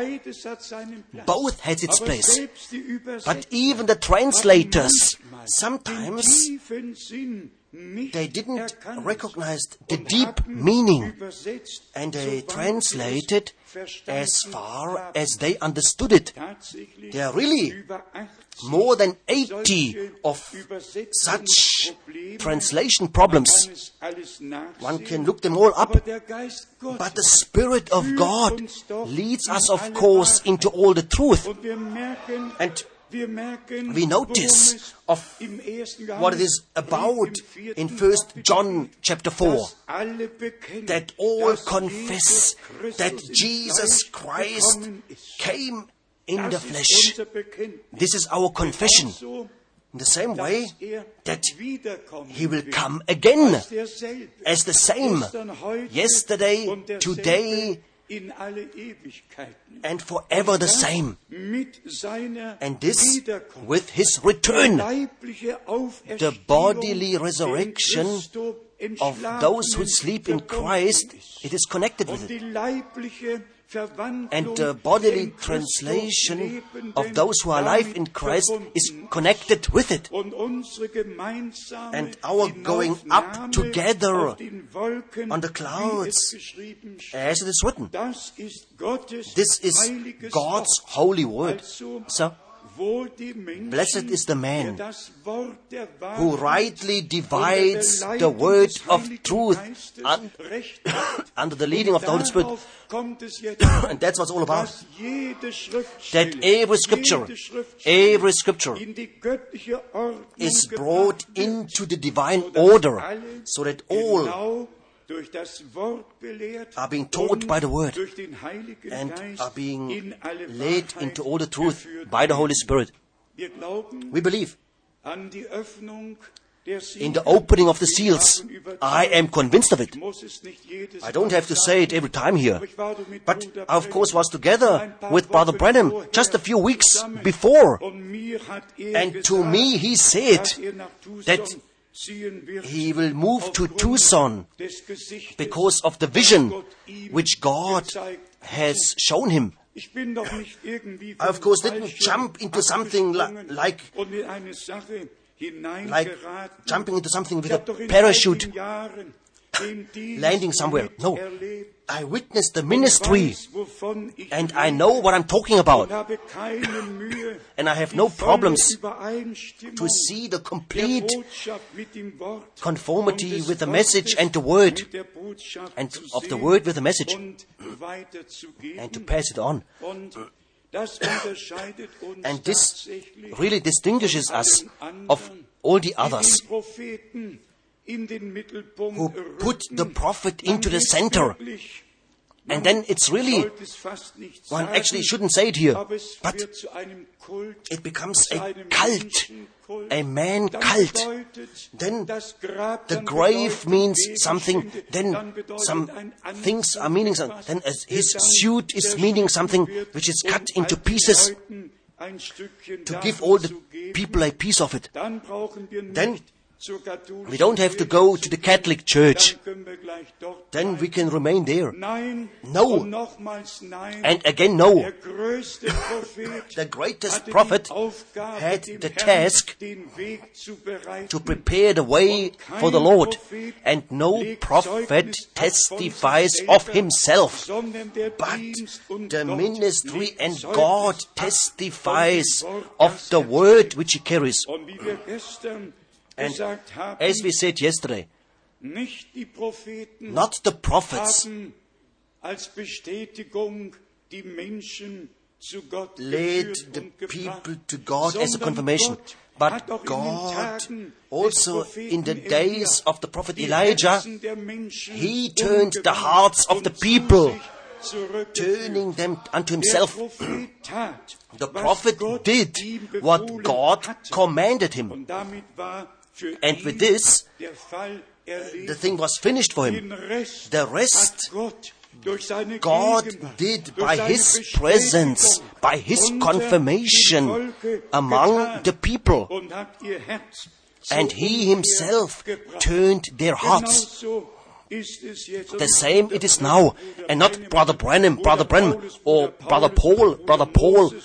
Speaker 3: Both has its place. But even the translators sometimes they didn't recognize the deep meaning, and they translated as far as they understood it. There are really more than 80 of such translation problems. One can look them all up. But the Spirit of God leads us, of course, into all the truth. And we notice of what it is about in 1 John chapter 4, that all confess that Jesus Christ came in the flesh. This is our confession. In the same way that He will come again as the same, yesterday, today, and forever the same. And this with His return, the bodily resurrection of those who sleep in Christ, it is connected with it. And the bodily translation of those who are alive in Christ is connected with it. And our going up together on the clouds, as it is written. This is God's holy word. So, blessed is the man who rightly divides the word of truth under the leading of the Holy Spirit. And that's what it's all about. That every scripture is brought into the divine order, so that all are being taught by the Word and are being led into all the truth by the Holy Spirit. We believe in the opening of the seals. I am convinced of it. I don't have to say it every time here. But I, of course, was together with Brother Branham just a few weeks before. And to me, he said that he will move to Tucson because of the vision which God has shown him. I, of course, didn't jump into something like jumping into something with a parachute, landing somewhere. No, I witnessed the ministry, and I know what I'm talking about. And I have no problems to see the complete conformity with the message and the word, and of the word with the message, and to pass it on. And this really distinguishes us of all the others who put the prophet into the center. And then it's really, one actually shouldn't say it here, but it becomes a cult, a man cult. Then the grave means something, then some things are meaning something, then his suit is meaning something which is cut into pieces to give all the people a piece of it. Then we don't have to go to the Catholic Church. Then we can remain there. No. And again, no. The greatest prophet had the task to prepare the way for the Lord. And no prophet testifies of himself, but the ministry and God testifies of the word which he carries. And as we said yesterday, not the prophets led the people to God as a confirmation, but God also in the days of the prophet Elijah, he turned the hearts of the people, turning them unto himself. The prophet did what God commanded him. And with this, the thing was finished for him. The rest, God did by His presence, by His confirmation among the people. And He Himself turned their hearts. The same it is now, and not Brother Branham, or Brother Paul,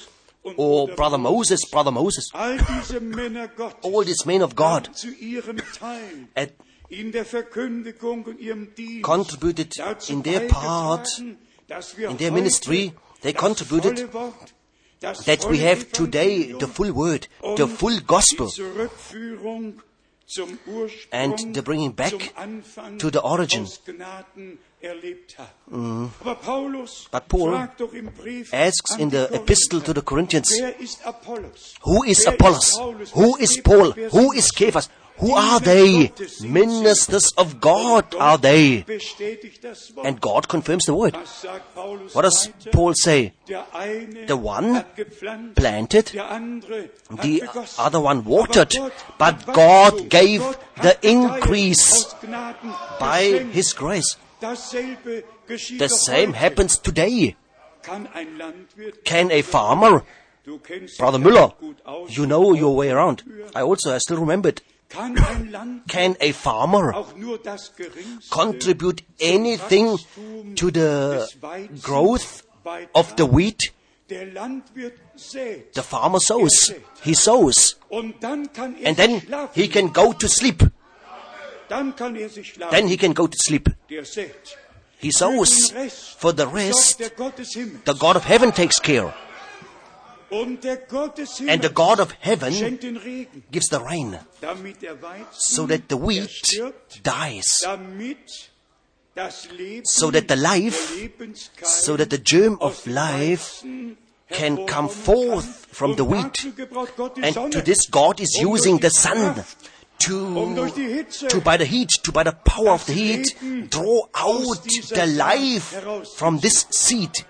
Speaker 3: or Brother Moses.
Speaker 2: All diese Männer Gottes
Speaker 3: All these men of God
Speaker 2: zu ihrem Teil
Speaker 3: had
Speaker 2: in der Verkündigung und ihrem Dienst
Speaker 3: contributed
Speaker 2: dazu
Speaker 3: in their part,
Speaker 2: beigetragen, dass wir
Speaker 3: in their
Speaker 2: heute
Speaker 3: ministry. They
Speaker 2: das
Speaker 3: contributed
Speaker 2: volle Wort, das
Speaker 3: that we
Speaker 2: volle
Speaker 3: have today
Speaker 2: Evangelium
Speaker 3: the full word,
Speaker 2: und
Speaker 3: the full gospel,
Speaker 2: die Zurückführung zum Ursprung,
Speaker 3: and the bringing back
Speaker 2: zum Anfang
Speaker 3: to the origin.
Speaker 2: aus Gnaden erlebt haben. Aber Paulus
Speaker 3: But Paul
Speaker 2: fragt doch im Brief
Speaker 3: asks
Speaker 2: an
Speaker 3: in
Speaker 2: die
Speaker 3: the
Speaker 2: Korinther,
Speaker 3: epistle to the Corinthians,
Speaker 2: wer ist Apollos?
Speaker 3: who is
Speaker 2: Wer
Speaker 3: Apollos?
Speaker 2: Paulus?
Speaker 3: Who
Speaker 2: Wer
Speaker 3: is
Speaker 2: ist
Speaker 3: Paul?
Speaker 2: Wer
Speaker 3: Who
Speaker 2: sind
Speaker 3: is
Speaker 2: sie?
Speaker 3: Cephas? Who
Speaker 2: Diener
Speaker 3: are they?
Speaker 2: Gottes sind
Speaker 3: Ministers
Speaker 2: sie.
Speaker 3: of God
Speaker 2: Und
Speaker 3: are
Speaker 2: Gott
Speaker 3: they.
Speaker 2: bestätigt das Wort.
Speaker 3: And God confirms the word.
Speaker 2: Was sagt Paulus
Speaker 3: What does
Speaker 2: weiter?
Speaker 3: Paul say?
Speaker 2: Der eine
Speaker 3: The one
Speaker 2: hat gepflanzt,
Speaker 3: planted,
Speaker 2: der andere hat
Speaker 3: the
Speaker 2: begossen.
Speaker 3: other one watered,
Speaker 2: Aber
Speaker 3: but
Speaker 2: Gott
Speaker 3: God
Speaker 2: hat
Speaker 3: gave
Speaker 2: Gott
Speaker 3: the
Speaker 2: hat geteilt
Speaker 3: increase
Speaker 2: aus Gnaden
Speaker 3: by
Speaker 2: geschenkt.
Speaker 3: His grace.
Speaker 2: Dasselbe geschieht
Speaker 3: The
Speaker 2: doch
Speaker 3: same
Speaker 2: heute.
Speaker 3: happens today.
Speaker 2: Kann ein Landwirt,
Speaker 3: Can a farmer,
Speaker 2: du kennst
Speaker 3: Brother
Speaker 2: dich
Speaker 3: Müller,
Speaker 2: gut aus,
Speaker 3: you know your way around. I still remember it.
Speaker 2: kann ein Landwirt
Speaker 3: Can a farmer
Speaker 2: auch nur das Geringste
Speaker 3: contribute anything to the growth of the wheat?
Speaker 2: Der Landwirt sät.
Speaker 3: The farmer sows. He sows.
Speaker 2: Und dann kann
Speaker 3: And then
Speaker 2: schlafen.
Speaker 3: he can go to sleep.
Speaker 2: Dann kann sich schlafen.
Speaker 3: Then he can go to sleep.
Speaker 2: Der sät.
Speaker 3: He sows. For the
Speaker 2: Sorgt
Speaker 3: rest,
Speaker 2: der Gott des Himmels.
Speaker 3: the God of heaven takes care.
Speaker 2: Und der Gott des
Speaker 3: And the
Speaker 2: Himmels
Speaker 3: God of heaven
Speaker 2: schenkt den Regen,
Speaker 3: gives the rain
Speaker 2: damit der Weizen
Speaker 3: so that the wheat
Speaker 2: stirbt,
Speaker 3: dies,
Speaker 2: damit das Leben,
Speaker 3: so that the life,
Speaker 2: der Lebenskeim
Speaker 3: so that the germ
Speaker 2: aus
Speaker 3: of
Speaker 2: dem
Speaker 3: life
Speaker 2: Weizen
Speaker 3: can come
Speaker 2: hervorkommen
Speaker 3: forth
Speaker 2: kann.
Speaker 3: from
Speaker 2: Und
Speaker 3: the wheat.
Speaker 2: dazu gebraucht Gott die
Speaker 3: And
Speaker 2: Sonne,
Speaker 3: to this God is
Speaker 2: um
Speaker 3: using
Speaker 2: durch
Speaker 3: the
Speaker 2: die
Speaker 3: sun
Speaker 2: Kraft, durch die Hitze,
Speaker 3: to by the heat, to by the power of the heat,
Speaker 2: Leben
Speaker 3: draw
Speaker 2: aus
Speaker 3: out
Speaker 2: dieser
Speaker 3: the
Speaker 2: Saat
Speaker 3: life
Speaker 2: herauszuziehen.
Speaker 3: from this seed.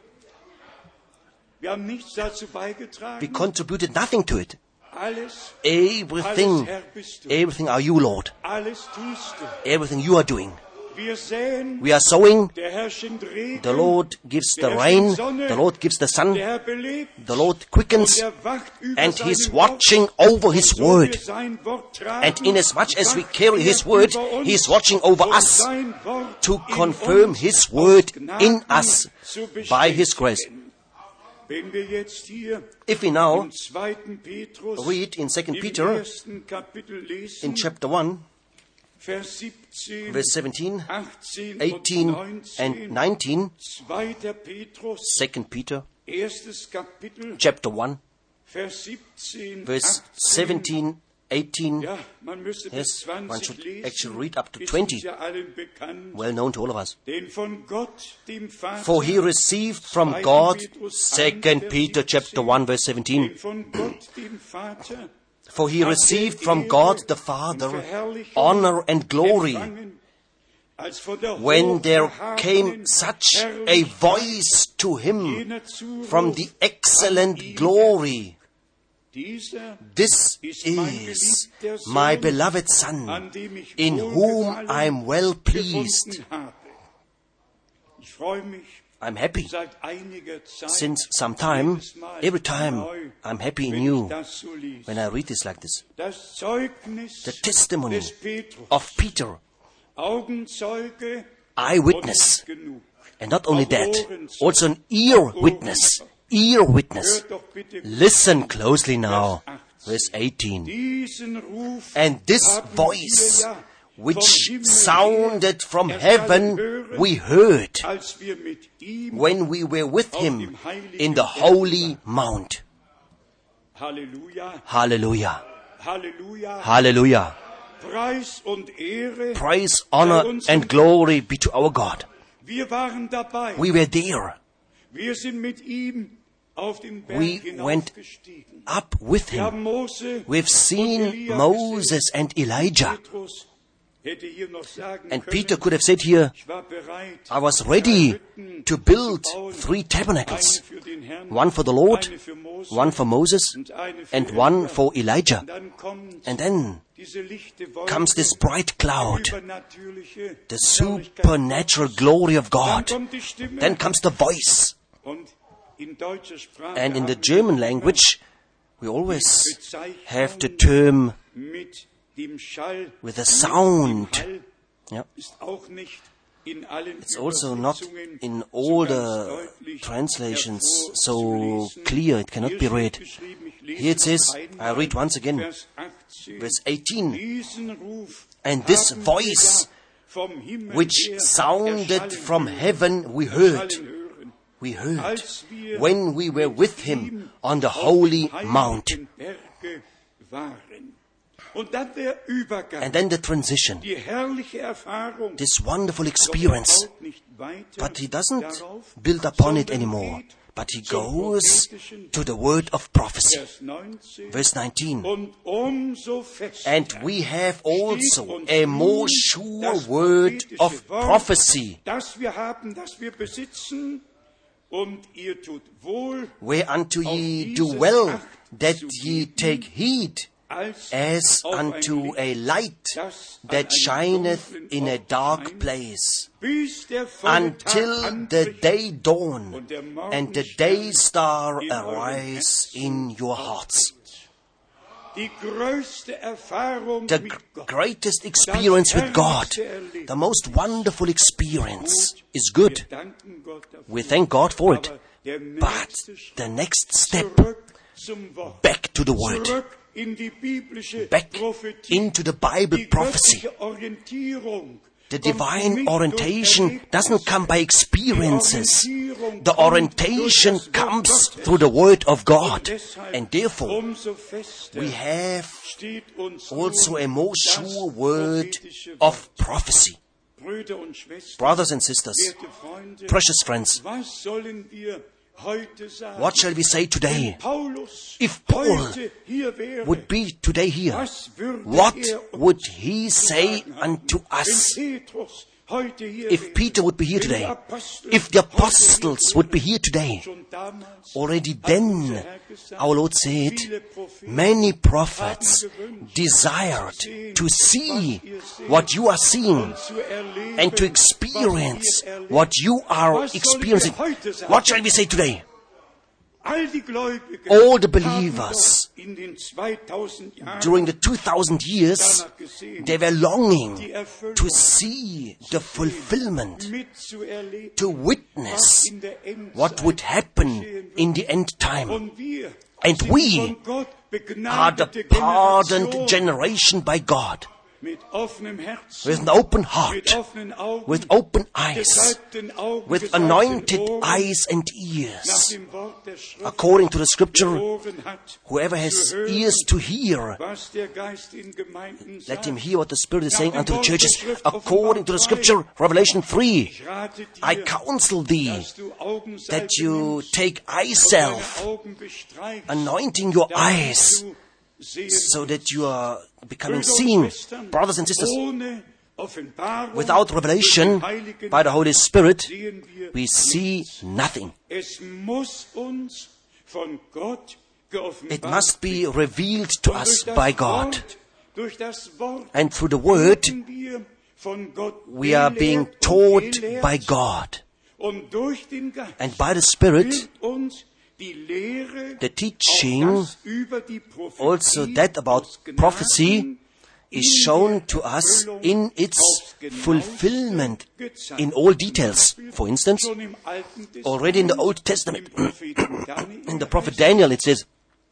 Speaker 2: Wir haben nichts dazu
Speaker 3: We
Speaker 2: beigetragen.
Speaker 3: contributed nothing to it.
Speaker 2: Alles,
Speaker 3: Everything,
Speaker 2: Herr, bist du.
Speaker 3: everything are you, Lord.
Speaker 2: Alles tust du.
Speaker 3: Everything you are doing.
Speaker 2: Wir säen,
Speaker 3: We are sowing.
Speaker 2: der Herr schenkt Regen,
Speaker 3: The Lord gives the rain. The Lord gives the sun.
Speaker 2: der Herr belebt,
Speaker 3: The Lord
Speaker 2: und
Speaker 3: quickens.
Speaker 2: er wacht über
Speaker 3: And
Speaker 2: seinem
Speaker 3: He's
Speaker 2: Wort.
Speaker 3: watching over His
Speaker 2: So
Speaker 3: word.
Speaker 2: wir sein Wort tragen,
Speaker 3: And inasmuch as we
Speaker 2: wacht
Speaker 3: carry His
Speaker 2: er
Speaker 3: word,
Speaker 2: über uns,
Speaker 3: He is watching over
Speaker 2: um
Speaker 3: us
Speaker 2: sein Wort
Speaker 3: to
Speaker 2: in
Speaker 3: confirm
Speaker 2: uns
Speaker 3: His
Speaker 2: aus
Speaker 3: word
Speaker 2: Gnaden
Speaker 3: in us
Speaker 2: zu
Speaker 3: by His grace.
Speaker 2: bestätigen. Wenn wir jetzt hier
Speaker 3: If we now
Speaker 2: im 2. Petrus
Speaker 3: read in 2
Speaker 2: im
Speaker 3: Peter,
Speaker 2: ersten Kapitel lesen,
Speaker 3: in chapter 1,
Speaker 2: Vers 17,
Speaker 3: verse 17,
Speaker 2: 18
Speaker 3: 18
Speaker 2: und 19,
Speaker 3: and 19,
Speaker 2: 2. Petrus,
Speaker 3: 2 Peter,
Speaker 2: erstes Kapitel,
Speaker 3: chapter 1,
Speaker 2: Vers 17,
Speaker 3: verse
Speaker 2: 18.
Speaker 3: 17, 18,
Speaker 2: Ja, man müsste bis
Speaker 3: yes,
Speaker 2: 20
Speaker 3: one should
Speaker 2: lesen.
Speaker 3: actually read up to
Speaker 2: Ist
Speaker 3: 20.
Speaker 2: uns ja allen bekannt.
Speaker 3: well known to all of us.
Speaker 2: Denn von Gott, dem Vater,
Speaker 3: For he received from God, 2 Peter chapter 1, verse 17,
Speaker 2: denn von Gott, dem Vater,
Speaker 3: for he received from God the Father honor and glory
Speaker 2: empfangen, als von der
Speaker 3: when there came
Speaker 2: hocherhabenen
Speaker 3: such a
Speaker 2: Herrlichkeit
Speaker 3: voice to him
Speaker 2: jener Zuruf
Speaker 3: from the
Speaker 2: an
Speaker 3: excellent
Speaker 2: ihn.
Speaker 3: glory.
Speaker 2: Dieser,
Speaker 3: This
Speaker 2: ist mein
Speaker 3: is
Speaker 2: geliebter
Speaker 3: my
Speaker 2: Sohn,
Speaker 3: beloved Son,
Speaker 2: an dem ich
Speaker 3: in whom
Speaker 2: Wohlgefallen
Speaker 3: I am well pleased.
Speaker 2: gefunden habe. Ich freue mich
Speaker 3: I'm happy.
Speaker 2: seit einiger Zeit,
Speaker 3: Since some time,
Speaker 2: jedes Mal
Speaker 3: every time,
Speaker 2: neu,
Speaker 3: I'm happy in
Speaker 2: wenn
Speaker 3: you
Speaker 2: ich das so lese.
Speaker 3: when I read this like this.
Speaker 2: Das Zeugnis
Speaker 3: The testimony
Speaker 2: des Petrus,
Speaker 3: of Peter,
Speaker 2: Augenzeuge
Speaker 3: eyewitness,
Speaker 2: und nicht genug.
Speaker 3: and not only that, also an ear witness. Ear witness.
Speaker 2: Hört doch bitte
Speaker 3: Listen closely now. Verse 18.
Speaker 2: diesen Ruf
Speaker 3: And this
Speaker 2: haben
Speaker 3: voice,
Speaker 2: wir ja
Speaker 3: which
Speaker 2: vom Himmel
Speaker 3: sounded from
Speaker 2: her
Speaker 3: heaven,
Speaker 2: hören,
Speaker 3: we heard
Speaker 2: als wir mit ihm,
Speaker 3: when we were with him in the holy mount.
Speaker 2: Halleluja,
Speaker 3: Hallelujah.
Speaker 2: Halleluja,
Speaker 3: Hallelujah.
Speaker 2: Preis und Ehre,
Speaker 3: Praise, honor, and glory be to our God.
Speaker 2: wir waren dabei,
Speaker 3: We were there,
Speaker 2: wir sind mit ihm auf den Berg
Speaker 3: We went
Speaker 2: hinaufgestiegen.
Speaker 3: up with
Speaker 2: Wir
Speaker 3: him.
Speaker 2: haben Mose
Speaker 3: We've
Speaker 2: und
Speaker 3: seen
Speaker 2: Elia
Speaker 3: Moses and Elijah.
Speaker 2: gesehen. Petrus hätte hier noch sagen
Speaker 3: And
Speaker 2: können,
Speaker 3: Peter could have said here,
Speaker 2: ich war bereit,
Speaker 3: I was ready to build 3 tabernacles.
Speaker 2: eine für den Herrn,
Speaker 3: One for the Lord,
Speaker 2: eine für Mose
Speaker 3: one for Moses,
Speaker 2: und eine für
Speaker 3: and
Speaker 2: Elia.
Speaker 3: one for Elijah.
Speaker 2: Und dann kommt
Speaker 3: And then
Speaker 2: diese lichte Wolke,
Speaker 3: comes this bright cloud,
Speaker 2: übernatürliche
Speaker 3: the
Speaker 2: Herrlichkeit.
Speaker 3: supernatural glory of
Speaker 2: Dann
Speaker 3: God.
Speaker 2: kommt die Stimme.
Speaker 3: Then comes the voice.
Speaker 2: Und in deutscher Sprache
Speaker 3: And in the
Speaker 2: haben
Speaker 3: German
Speaker 2: wir
Speaker 3: language, we always
Speaker 2: Bezeichnung
Speaker 3: have the term
Speaker 2: mit dem Schall,
Speaker 3: with a
Speaker 2: mit
Speaker 3: sound.
Speaker 2: dem Hall
Speaker 3: Yeah.
Speaker 2: ist auch nicht in allen
Speaker 3: It's also not
Speaker 2: Übersetzungen
Speaker 3: in
Speaker 2: so
Speaker 3: all
Speaker 2: ganz
Speaker 3: the
Speaker 2: deutlich
Speaker 3: translations so clear it cannot be read. Here it says, I read once again, verse 18, and this voice which sounded from heaven we heard when we were with him on the holy mount. And then the transition, this wonderful experience. But he doesn't build upon it anymore, but he goes to the word of prophecy. Verse 19. And we have also a more sure word of prophecy, whereunto ye do well that ye take heed, as unto a light that shineth in a dark place, until the day dawn and the day star arise in your hearts. The greatest experience with God, the most wonderful experience, is good. We thank God for it. But the next step, back to the Word. Back into the Bible prophecy. The divine orientation doesn't come by experiences. The orientation comes through the Word of God. And therefore, we have also a more sure word of prophecy. Brothers and sisters, precious friends, what shall we say today? If Paul would be today here, what would he say unto us? If Peter would be here today, if the apostles would be here today, already then, our Lord said, many prophets desired to see what you are seeing and to experience what you are experiencing. What shall we say today? All the believers during the 2000 years, they were longing to see the fulfillment, to witness what would happen in the end time. And we are the pardoned generation by God, with an open heart, with open eyes, with anointed eyes and ears. According to the Scripture, whoever has ears to hear, let him hear what the Spirit is saying unto the churches. According to the Scripture, Revelation 3, I counsel thee that you take eye salve, anointing your eyes, so that you are becoming seeing. Brothers and sisters, without revelation by the Holy Spirit, we see nothing. It must be revealed to us by God. And through the Word, we are being taught by God. And by the Spirit, the teaching, also that about prophecy, is shown to us in its fulfillment in all details. For instance, already in the Old Testament, in the prophet Daniel, it says,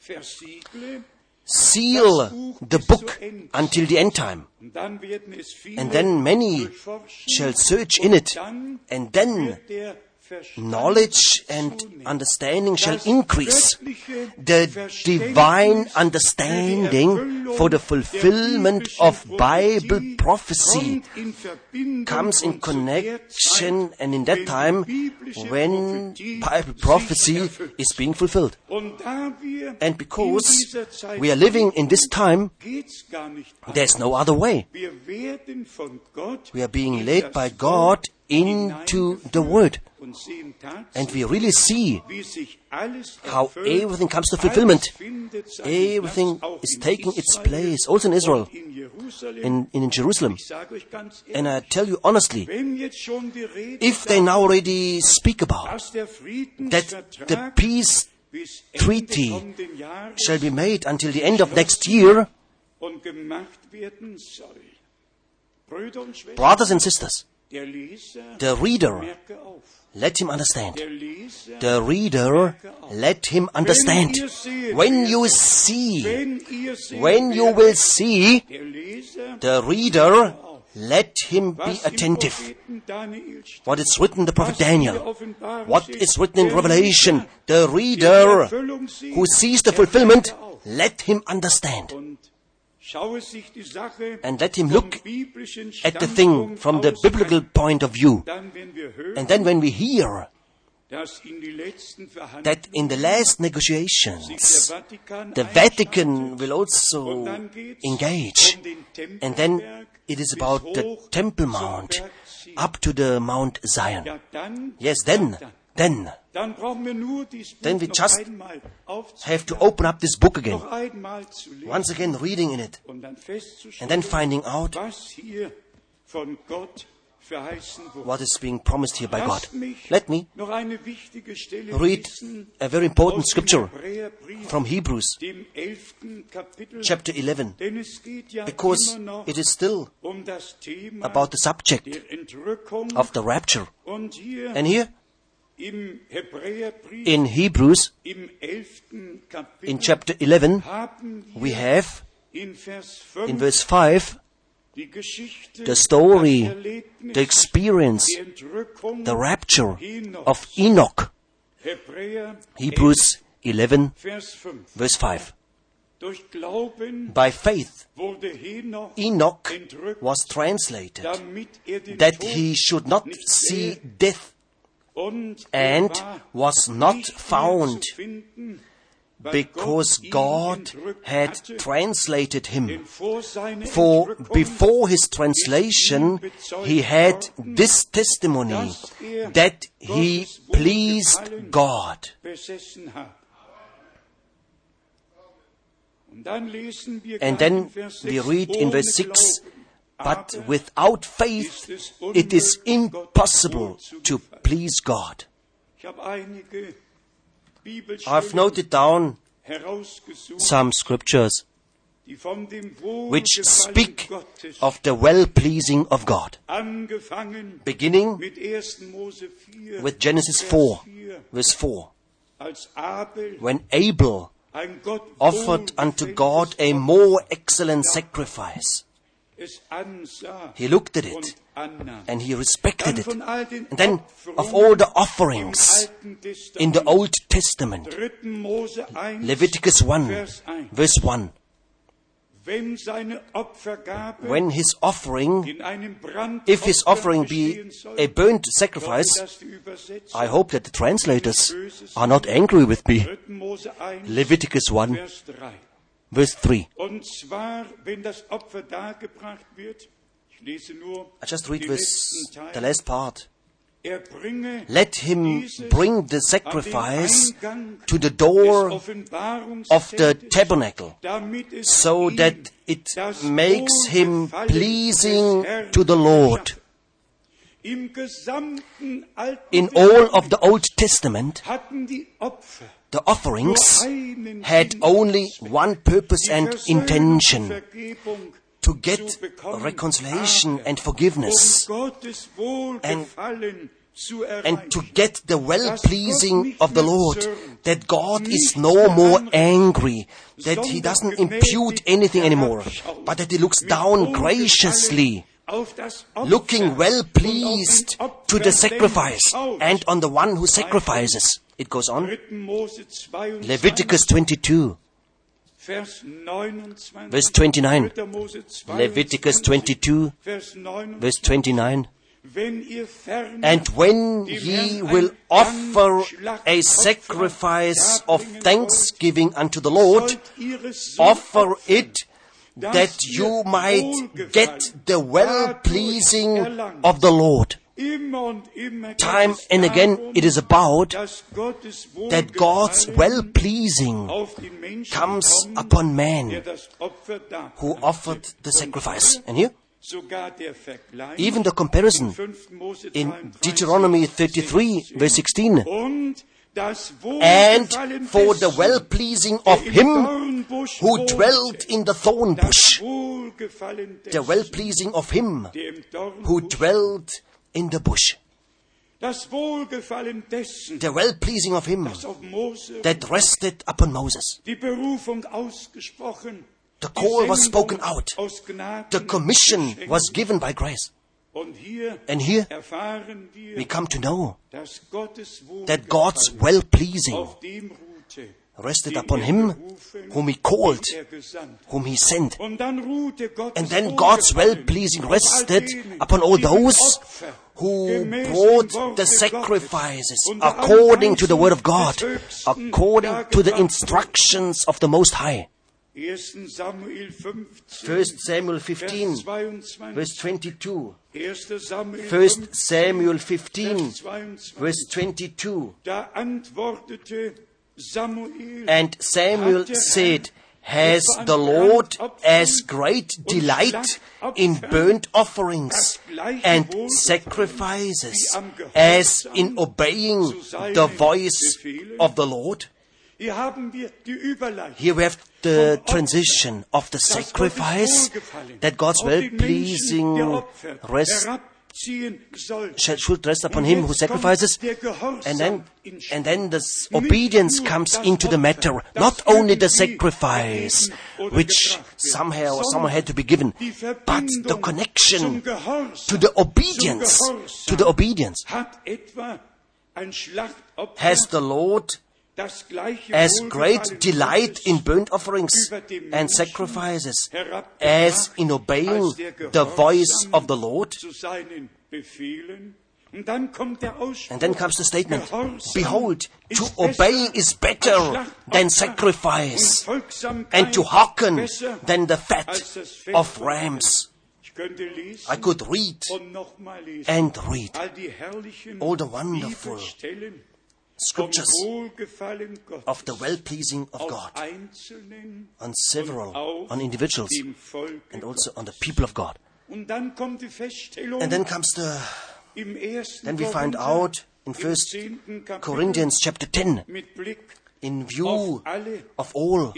Speaker 3: seal the book until the end time. And then many shall search in it, and then knowledge and understanding shall increase. The divine understanding for the fulfillment of Bible prophecy comes in connection and in that time when Bible prophecy is being fulfilled. And because we are living in this time, there's no other way. We are being led by God into the Word. And we really see how everything comes to fulfillment. Everything is taking its place, also in Israel, in Jerusalem. And I tell you honestly, if they now already speak about that the peace treaty shall be made until the end of next year, brothers and sisters,
Speaker 2: Der Leser,
Speaker 3: The reader,
Speaker 2: merke auf.
Speaker 3: let him understand.
Speaker 2: Der Leser,
Speaker 3: The reader, let him understand. When you see,
Speaker 2: wenn ihr seht,
Speaker 3: when you will see,
Speaker 2: der Leser,
Speaker 3: the reader, let him be
Speaker 2: was im
Speaker 3: attentive.
Speaker 2: Propheten Daniel steht,
Speaker 3: What is written in the prophet
Speaker 2: was in der
Speaker 3: Daniel,
Speaker 2: Offenbarung
Speaker 3: what
Speaker 2: steht,
Speaker 3: is written in
Speaker 2: der
Speaker 3: Revelation,
Speaker 2: Leser,
Speaker 3: the
Speaker 2: der die
Speaker 3: reader
Speaker 2: Erfüllung sieht,
Speaker 3: who sees the
Speaker 2: der
Speaker 3: fulfillment,
Speaker 2: merke auf.
Speaker 3: let him understand.
Speaker 2: Und schaue sich die Sache
Speaker 3: And let him
Speaker 2: vom
Speaker 3: look
Speaker 2: biblischen
Speaker 3: at the thing
Speaker 2: Standpunkt
Speaker 3: from the
Speaker 2: aus
Speaker 3: biblical
Speaker 2: an.
Speaker 3: point of view.
Speaker 2: Dann, wenn wir hören,
Speaker 3: And then when we hear
Speaker 2: dass in die letzten
Speaker 3: that in the last
Speaker 2: sich
Speaker 3: negotiations,
Speaker 2: der Vatikan
Speaker 3: the Vatican will also
Speaker 2: und dann geht's
Speaker 3: engage.
Speaker 2: den
Speaker 3: And then
Speaker 2: Tempelberg
Speaker 3: it is
Speaker 2: bis
Speaker 3: about the
Speaker 2: hoch
Speaker 3: Temple
Speaker 2: zum
Speaker 3: Mount
Speaker 2: Berg Zion.
Speaker 3: up to the Mount Zion.
Speaker 2: Ja, dann,
Speaker 3: Yes, then
Speaker 2: dann brauchen wir nur dieses Buch
Speaker 3: then we
Speaker 2: noch
Speaker 3: just
Speaker 2: einmal
Speaker 3: have to open up this book again,
Speaker 2: noch einmal zu lesen
Speaker 3: once again reading in it,
Speaker 2: und dann festzustellen,
Speaker 3: and then finding out
Speaker 2: was hier von Gott verheißen wurde.
Speaker 3: what is being promised here by God.
Speaker 2: Lasst mich
Speaker 3: Let me
Speaker 2: noch eine wichtige Stelle
Speaker 3: read
Speaker 2: lesen
Speaker 3: a very important
Speaker 2: aus dem
Speaker 3: scripture
Speaker 2: Hebräerbrief,
Speaker 3: from Hebrews
Speaker 2: dem 11. Kapitel,
Speaker 3: chapter 11,
Speaker 2: denn es geht ja
Speaker 3: because
Speaker 2: immer noch
Speaker 3: it is still
Speaker 2: um das Thema
Speaker 3: about the subject
Speaker 2: der Entrückung.
Speaker 3: of the rapture.
Speaker 2: Und hier
Speaker 3: And here
Speaker 2: im Hebräerbrief,
Speaker 3: in Hebrews,
Speaker 2: im 11. Kapitel,
Speaker 3: in chapter 11,
Speaker 2: haben wir
Speaker 3: we have
Speaker 2: in Vers 5
Speaker 3: in verse 5
Speaker 2: die Geschichte,
Speaker 3: the story,
Speaker 2: das Erlebnis
Speaker 3: the experience,
Speaker 2: der Entrückung
Speaker 3: the rapture
Speaker 2: Henochs.
Speaker 3: of Enoch.
Speaker 2: Hebräer
Speaker 3: Hebrews 11,
Speaker 2: Vers 5.
Speaker 3: verse 5.
Speaker 2: Durch Glauben
Speaker 3: By faith,
Speaker 2: wurde Henoch
Speaker 3: Enoch
Speaker 2: entrückt,
Speaker 3: was translated,
Speaker 2: damit den
Speaker 3: that
Speaker 2: Tod
Speaker 3: he should not
Speaker 2: nicht
Speaker 3: see
Speaker 2: sähe,
Speaker 3: death,
Speaker 2: und
Speaker 3: and
Speaker 2: war
Speaker 3: was not
Speaker 2: nicht mehr
Speaker 3: found,
Speaker 2: zu finden, weil
Speaker 3: because
Speaker 2: ihn
Speaker 3: God
Speaker 2: entrückt
Speaker 3: had
Speaker 2: hatte,
Speaker 3: translated him.
Speaker 2: denn vor seiner
Speaker 3: For
Speaker 2: Entrückung
Speaker 3: before his translation, he had this testimony that he pleased God.
Speaker 2: besessen hat. Und dann lesen wir
Speaker 3: And
Speaker 2: gleich
Speaker 3: then
Speaker 2: in Vers
Speaker 3: we
Speaker 2: 6,
Speaker 3: read in
Speaker 2: ohne
Speaker 3: verse 6,
Speaker 2: Glauben,
Speaker 3: but
Speaker 2: aber
Speaker 3: without faith it is impossible to please God.
Speaker 2: ich habe einige
Speaker 3: I've
Speaker 2: Bibelstellen
Speaker 3: noted down
Speaker 2: herausgesucht,
Speaker 3: some scriptures
Speaker 2: die von dem
Speaker 3: which
Speaker 2: Wohlgefallen
Speaker 3: speak
Speaker 2: Gottes
Speaker 3: of the well-pleasing of God,
Speaker 2: angefangen
Speaker 3: beginning
Speaker 2: mit 1. Mose 4,
Speaker 3: with Genesis
Speaker 2: Vers
Speaker 3: 4,
Speaker 2: 4,
Speaker 3: verse 4,
Speaker 2: als Abel
Speaker 3: when Abel
Speaker 2: ein Gott
Speaker 3: offered unto
Speaker 2: wohlgefälliges
Speaker 3: God a
Speaker 2: Opfer
Speaker 3: more excellent sacrifice.
Speaker 2: es ansah
Speaker 3: He looked at it
Speaker 2: und annahm.
Speaker 3: and he respected
Speaker 2: Dann
Speaker 3: it.
Speaker 2: von all den
Speaker 3: And then
Speaker 2: Opferungen
Speaker 3: of all the
Speaker 2: im
Speaker 3: offerings
Speaker 2: Alten
Speaker 3: in the
Speaker 2: Testament,
Speaker 3: Old Testament,
Speaker 2: 3. Mose 1,
Speaker 3: Leviticus 1,
Speaker 2: Vers 1,
Speaker 3: verse 1,
Speaker 2: wenn seine Opfergabe
Speaker 3: when his offering,
Speaker 2: in einem Brandopfer
Speaker 3: if his offering be
Speaker 2: bestehen soll,
Speaker 3: a burnt
Speaker 2: glaube,
Speaker 3: sacrifice,
Speaker 2: dass die Übersetzung
Speaker 3: I hope that the translators are not angry with me.
Speaker 2: 3. Mose 1,
Speaker 3: Leviticus 1,
Speaker 2: Vers 3.
Speaker 3: verse 3.
Speaker 2: Und zwar, wenn das Opfer dargebracht wird, ich lese nur
Speaker 3: I just read
Speaker 2: den
Speaker 3: this,
Speaker 2: letzten Teil,
Speaker 3: the last part.
Speaker 2: er bringe
Speaker 3: Let him
Speaker 2: dieses
Speaker 3: bring the
Speaker 2: an den
Speaker 3: sacrifice
Speaker 2: Eingang
Speaker 3: to the
Speaker 2: des
Speaker 3: door
Speaker 2: Offenbarungszeltes,
Speaker 3: of the tabernacle,
Speaker 2: damit es
Speaker 3: so
Speaker 2: ihm
Speaker 3: that it
Speaker 2: das
Speaker 3: makes him
Speaker 2: Wohlgefallen
Speaker 3: pleasing
Speaker 2: des Herrn
Speaker 3: to the Lord.
Speaker 2: verschaffe. Im gesamten Alten
Speaker 3: In all of
Speaker 2: Testament
Speaker 3: the Old Testament,
Speaker 2: hatten die Opfer
Speaker 3: the offerings
Speaker 2: nur einen
Speaker 3: had
Speaker 2: Sinn,
Speaker 3: only one purpose
Speaker 2: die
Speaker 3: and
Speaker 2: Versöhnung und
Speaker 3: intention:
Speaker 2: Vergebung
Speaker 3: to
Speaker 2: zu
Speaker 3: get
Speaker 2: bekommen,
Speaker 3: reconciliation
Speaker 2: aber
Speaker 3: and forgiveness,
Speaker 2: um Gottes Wohlgefallen zu erreichen.
Speaker 3: and to get the well-pleasing of the Lord, that God is no more angry, that He doesn't impute anything anymore, but that He looks down graciously, looking well-pleased to the sacrifice and on the one who sacrifices. It goes on. Leviticus 22, verse 29. Leviticus 22, verse 29. And when ye will offer a sacrifice of thanksgiving unto the Lord, offer it that you might get the well-pleasing of the Lord. Time and again it is about that God's well-pleasing comes upon man who offered the sacrifice. And here, even the comparison in Deuteronomy 33, verse 16. And for the well-pleasing of him who dwelt in the thorn bush. The well-pleasing of him who dwelt in the bush.
Speaker 2: Das Wohlgefallen dessen,
Speaker 3: The well-pleasing of him
Speaker 2: das auf Mose
Speaker 3: that rested upon Moses.
Speaker 2: die Berufung ausgesprochen,
Speaker 3: The
Speaker 2: die
Speaker 3: call was
Speaker 2: Sendung
Speaker 3: spoken out.
Speaker 2: aus Gnaden
Speaker 3: The commission
Speaker 2: geschenkt.
Speaker 3: was given by grace.
Speaker 2: Und hier
Speaker 3: And here
Speaker 2: erfahren wir,
Speaker 3: we come to know
Speaker 2: dass Gottes
Speaker 3: that God's
Speaker 2: Wohlgefallen
Speaker 3: well-pleasing
Speaker 2: auf dem ruhte,
Speaker 3: rested
Speaker 2: den
Speaker 3: upon
Speaker 2: er
Speaker 3: him
Speaker 2: berufen,
Speaker 3: whom he called,
Speaker 2: den er gesandt.
Speaker 3: whom he sent.
Speaker 2: Und dann ruhte Gottes
Speaker 3: And then God's
Speaker 2: Wohlgefallen
Speaker 3: well-pleasing
Speaker 2: auf all
Speaker 3: rested
Speaker 2: denen,
Speaker 3: upon all
Speaker 2: die mit
Speaker 3: those
Speaker 2: Opfer
Speaker 3: who
Speaker 2: gemäß dem
Speaker 3: brought
Speaker 2: Worte
Speaker 3: the sacrifices
Speaker 2: Gottes und der
Speaker 3: according to the word of
Speaker 2: Anweisung
Speaker 3: God,
Speaker 2: des Höchsten
Speaker 3: according to the
Speaker 2: dargebracht
Speaker 3: instructions of the Most High.
Speaker 2: 1. Samuel 15,
Speaker 3: 1 Samuel
Speaker 2: Vers
Speaker 3: 15,
Speaker 2: 22.
Speaker 3: verse 22.
Speaker 2: 1. Samuel
Speaker 3: 1 Samuel 15,
Speaker 2: Vers 22.
Speaker 3: verse 22.
Speaker 2: Da antwortete Samuel,
Speaker 3: And Samuel said, Has the Lord as great delight in burnt offerings and sacrifices as in obeying the voice of the Lord?
Speaker 2: hier haben wir die Überleitung.
Speaker 3: Here we have the transition of the sacrifice that God's well-pleasing should rest upon him who sacrifices, and then this obedience comes into the matter. Not only the sacrifice, which someone had to be given, but the connection to the obedience. Has the Lord as great delight in burnt offerings and sacrifices as in obeying the voice of the Lord? And then comes the statement, Behold, to obey is better than sacrifice, and to hearken than the fat of rams. I could read and read all the wonderful scriptures of the well-pleasing of God on several, on individuals, and also on the people of God. And then comes then we find out in 1 Corinthians chapter 10, in view of all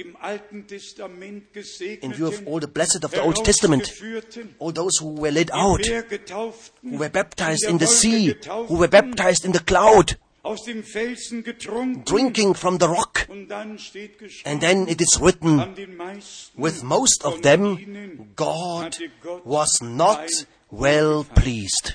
Speaker 3: the blessed of the Old Testament, all those who were led out, who were baptized in the sea, who were baptized in the cloud, drinking from the rock. And then it is written, with most of them, God was not well pleased.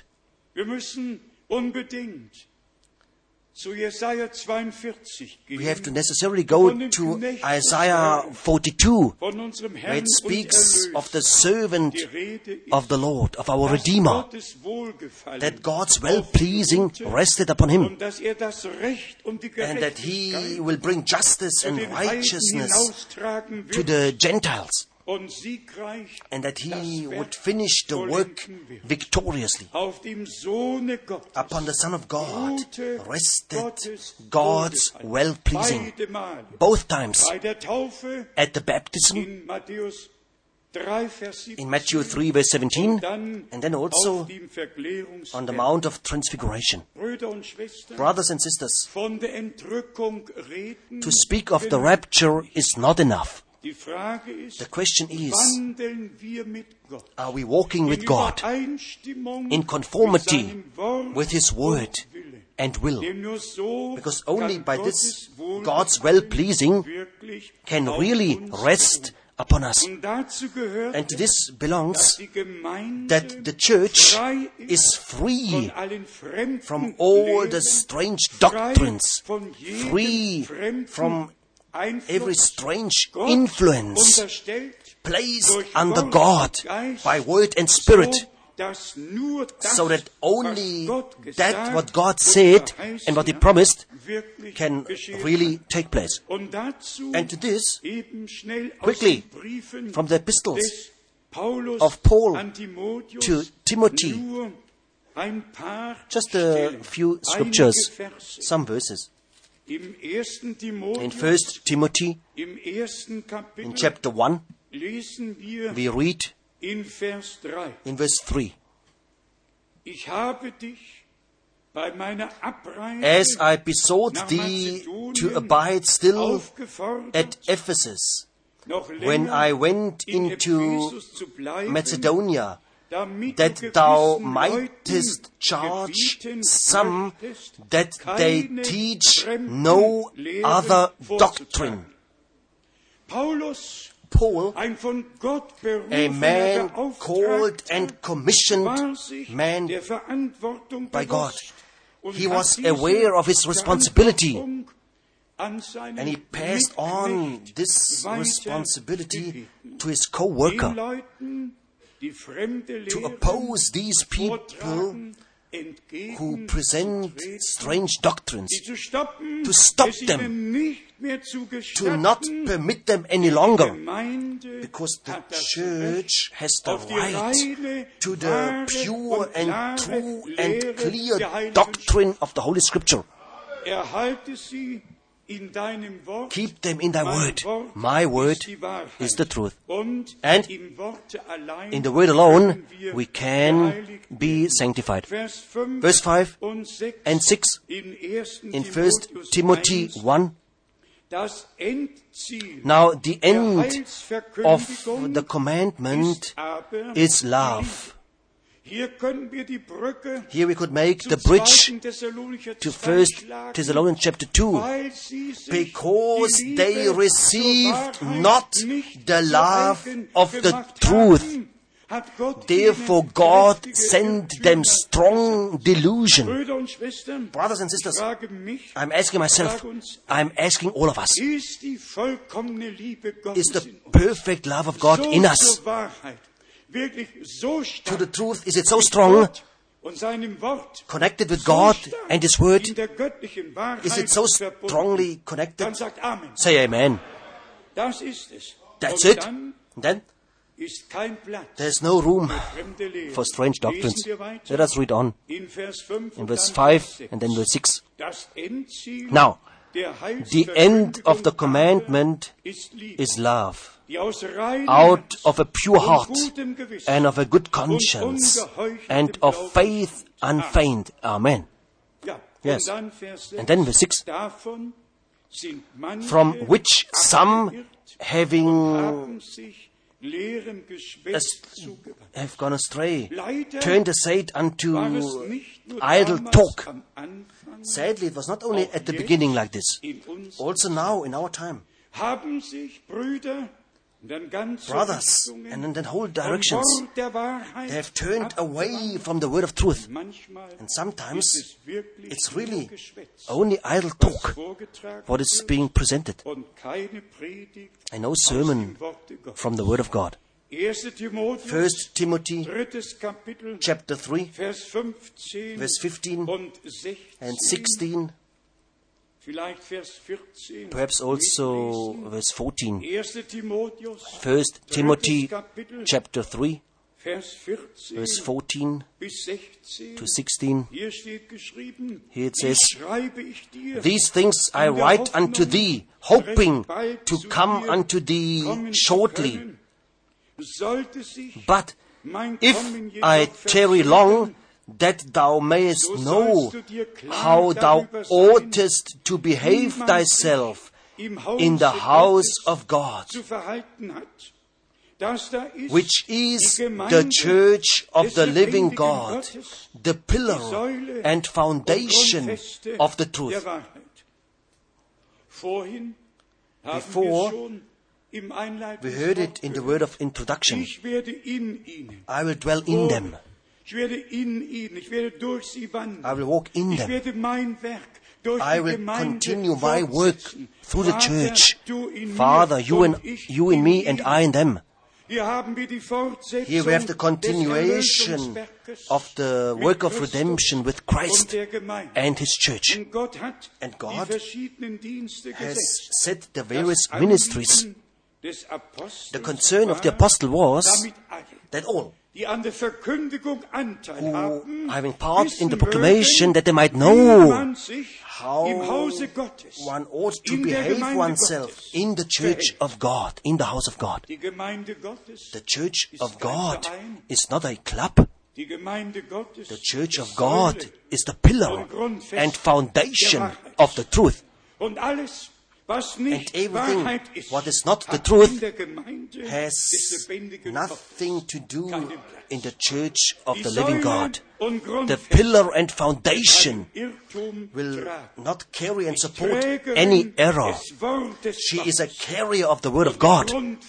Speaker 3: We have to necessarily go to Isaiah 42, where it speaks of the servant of the Lord, of our Redeemer, that God's well-pleasing rested upon him, and that he will bring justice and righteousness to the Gentiles, and that he would finish the work victoriously. Upon the Son of God rested God's well-pleasing, both times, at the baptism in Matthew 3 verse 17, and then also on the Mount of Transfiguration. Brothers and sisters, to speak of the rapture is not enough. The question is, are we walking with God in conformity with His Word and will? Because only by this God's well-pleasing can really rest upon us. And to this belongs that the church is free from all the strange doctrines, free from every strange influence placed under God by word and spirit, so that only that what God said and what He promised can really take place. And to this, quickly, from the epistles of Paul to Timothy, just a few scriptures, some verses. In 1 Timothy, in chapter 1, we read in verse 3, As I besought thee to abide still at Ephesus, when I went into Macedonia that thou mightest charge some that they teach no other doctrine. Paul, a man called and commissioned man by God, he was aware of his responsibility, and he passed on this responsibility to his co-worker to oppose these people who present strange doctrines, to stop them, to not permit them any longer, because the church has the right to the pure and true and clear doctrine of the Holy Scripture. Keep them in thy word. My word is the truth. And in the word alone we can be sanctified. Verse 5 and 6 in 1 Timothy 1. Now the end of the commandment is love. Here we could make the bridge to 1 Thessalonians chapter 2. Because they received not the love of the truth, therefore God sent them strong delusion. Brothers and sisters, I'm asking myself, I'm asking all of us, is the perfect love of God in us? To the truth, is it so strong, connected with God and His Word? Is it so strongly connected? Say amen. That's it. And then there's no room for strange doctrines. Let us read on in verse 5 and then verse 6. Now, the end of the commandment is love, out of a pure heart and of a good conscience and of faith unfeigned. Amen. Yes. And then verse 6. From which some having have gone astray, turned aside unto idle talk. Sadly, it was not only at the beginning like this. Also now, in our time, brothers, and then whole directions, they have turned away from the word of truth. And sometimes it's really only idle talk what is being presented, and no sermon from the word of God. 1 Timothy chapter 3 verse 15 and 16, perhaps also verse 14. 1 Timothy chapter 3 verse 14 to 16. Here it says, These things I write unto thee, hoping to come unto thee shortly. But if I tarry long, that thou mayest know how thou oughtest to behave thyself in the house of God, which is the church of the living God, the pillar and foundation of the truth. Before, we heard it in the word of introduction. I will dwell in them. I will walk in them. I will continue my work through the church. Father, you in me, and I in them. Here we have the continuation of the work of redemption with Christ and His church. And God has set the various ministries. The concern of the apostle was that all who, having part in the proclamation, that they might know how one ought to behave oneself in the church of God, in the house of God. The church of God is not a club. The church of God is the pillar and foundation of the truth. And everything what is not the truth has nothing to do in the church of the living God. The pillar and foundation will not carry and support any error. She is a carrier of the Word of God. And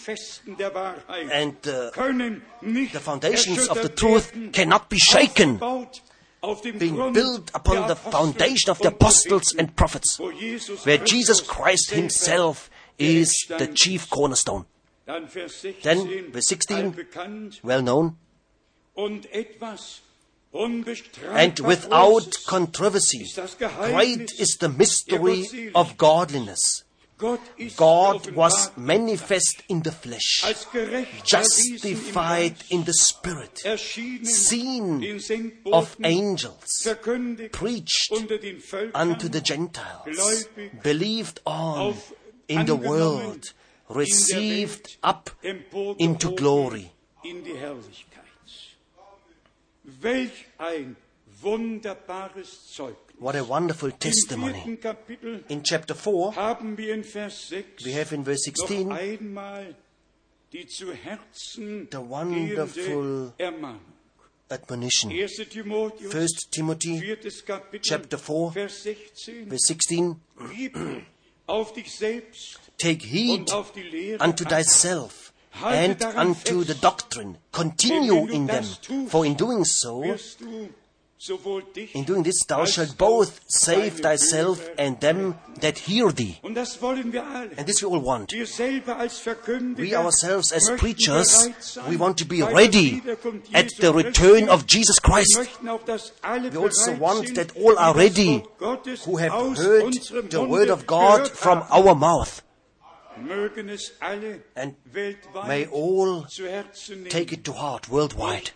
Speaker 3: the foundations of the truth cannot be shaken, being built upon the foundation of the apostles and prophets, where Jesus Christ himself is the chief cornerstone. Then, verse 16, well known. And without controversy, great is the mystery of godliness. God was manifest in the flesh, justified in the spirit, seen of angels, preached unto the Gentiles, believed on in the world, received up into glory. What a wonderful testimony. In chapter 4, we have in verse 16 the wonderful admonition. 1 Timothy chapter 4, verse 16. Take heed unto thyself and unto the doctrine. Continue in them, for in doing so, in doing this, thou shalt both save thyself and them that hear thee. And this we all want. We ourselves as preachers, we want to be ready at the return of Jesus Christ. We also want that all are ready who have heard the word of God from our mouth. And may all take it to heart worldwide.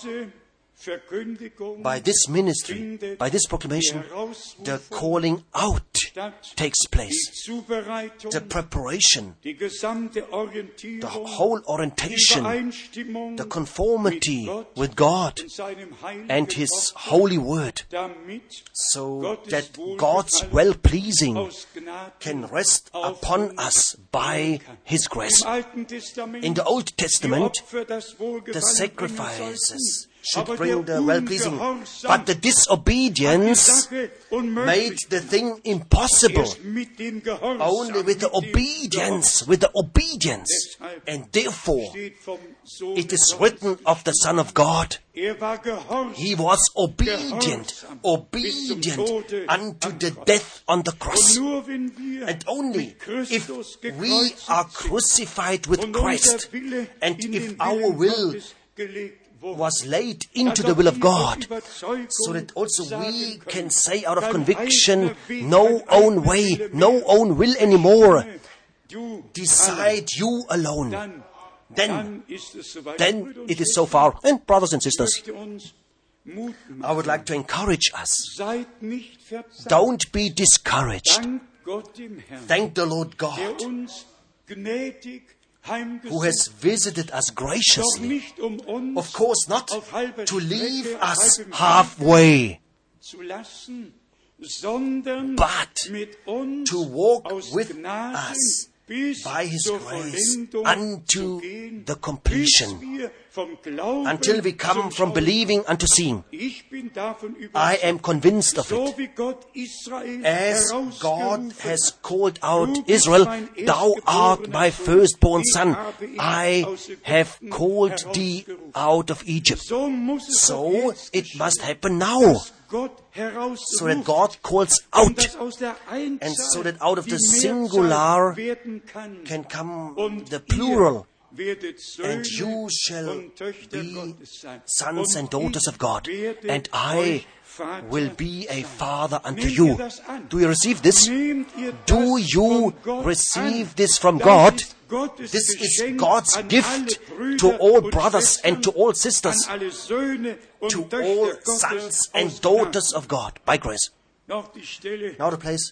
Speaker 3: By this ministry, by this proclamation, the calling out takes place. The preparation, the whole orientation, the conformity with God and His holy word, so that God's well-pleasing can rest upon us by His grace. In the Old Testament, the sacrifices should bring the well-pleasing. But the disobedience made the thing impossible. Only with the obedience. And therefore, it is written of the Son of God. He was obedient unto the death on the cross. And only if we are crucified with Christ, and if our will was laid into the will of God, so that also we can say out of conviction, no own way, no own will anymore. Decide you alone. Then it is so far. And brothers and sisters, I would like to encourage us. Don't be discouraged. Thank the Lord God, who has visited us graciously. Of course, not to leave us halfway, but to walk with us by His grace unto the completion, until we come from believing unto seeing. I am convinced of it. As God has called out Israel, thou art my firstborn son. I have called thee out of Egypt. So it must happen now. So that God calls out, and so that out of the singular can come the plural, and you shall be sons and daughters of God, and I will be a father unto you. Do you receive this? Do you receive this from God? This is God's gift to all brothers and to all sisters, to all sons and daughters of God, by grace. Now the place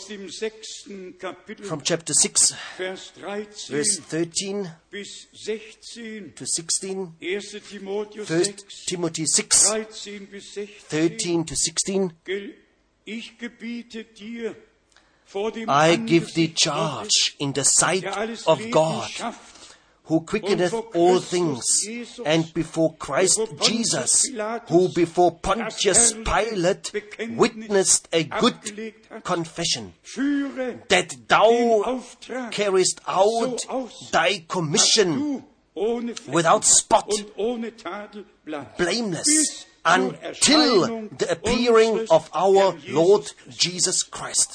Speaker 3: from chapter 6, verse 13 to 16, 1 Timothy 6, 13 to 16. I give thee charge in the sight of God, who quickeneth all things, and before Christ Jesus, who before Pontius Pilate witnessed a good confession, that thou carriest out thy commission without spot, blameless, until the appearing of our Lord Jesus Christ.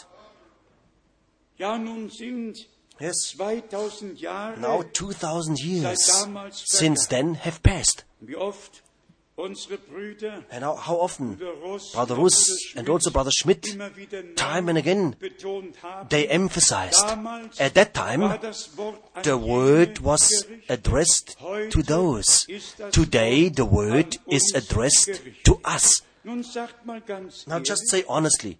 Speaker 3: Yes, now 2,000 years since then have passed. And how often Brother Russ and also Brother Schmidt, time and again, they emphasized, at that time, the word was addressed to those. Today, the word is addressed to us. Now just say honestly,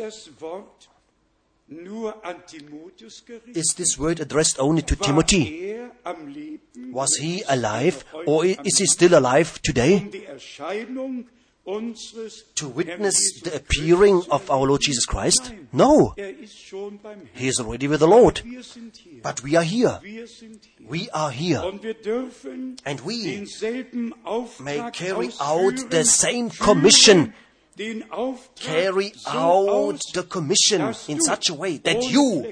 Speaker 3: is this word addressed only to Timothy? Was he alive, or is he still alive today? To witness the appearing of our Lord Jesus Christ? No. He is already with the Lord. But we are here. We are here. And we may carry out the same commission. Carry out the commission in such a way that you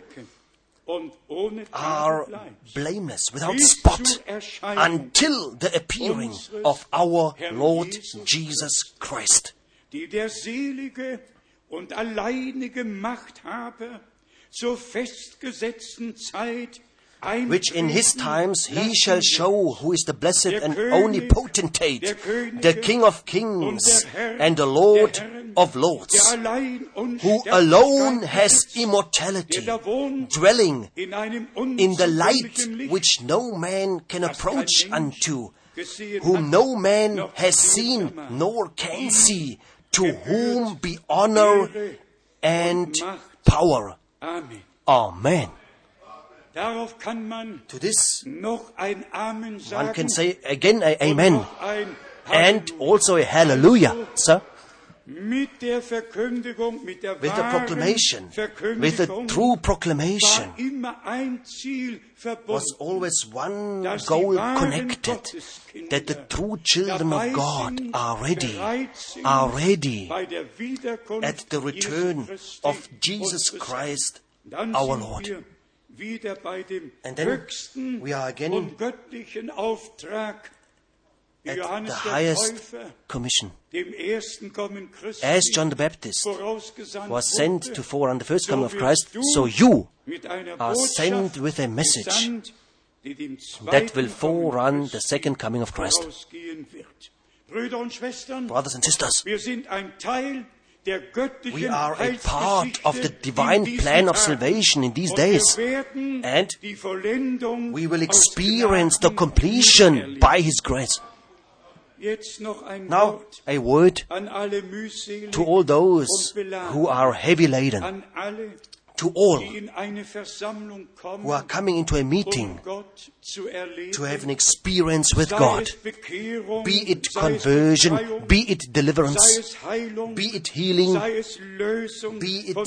Speaker 3: are blameless, without spot, until the appearing of our Lord Jesus Christ.
Speaker 2: Der selige und alleinige Macht habe, zur festgesetzten Zeit,
Speaker 3: which in his times he shall show who is the blessed and only potentate, the King of kings and the Lord of lords, who alone has immortality, dwelling in the light which no man can approach unto, whom no man has seen nor can see, to whom be honor and power. Amen. To this, one can say again Amen, and also a Hallelujah, sir. With the proclamation, with the true proclamation, was always one goal connected, that the true children of God are ready at the return of Jesus Christ our Lord. And then we are again at the highest commission. As John the Baptist was sent to forerun the first coming of Christ, so you are sent with a message that will forerun the second coming of Christ. Brothers and sisters, we are a part of the divine plan of salvation in these days, and we will experience the completion by His grace. Now, a word to all those who are heavy laden, to all who are coming into a meeting to have an experience with God, be it conversion, be it deliverance, be it healing, be it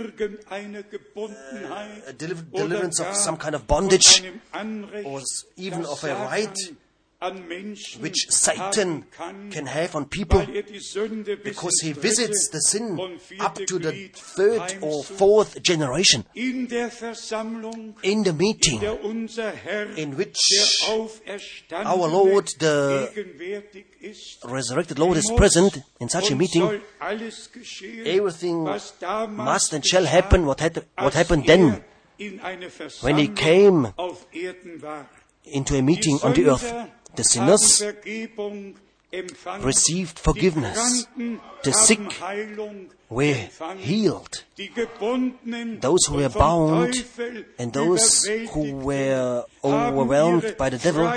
Speaker 3: deliverance of some kind of bondage, or even of a right which Satan can have on people, because he visits the sin up to the third or fourth generation. In the meeting in which our Lord, the resurrected Lord, is present, in such a meeting, everything must and shall happen what happened then, when He came into a meeting on the earth. The sinners received forgiveness. The sick were healed. Those who were bound and those who were overwhelmed by the devil,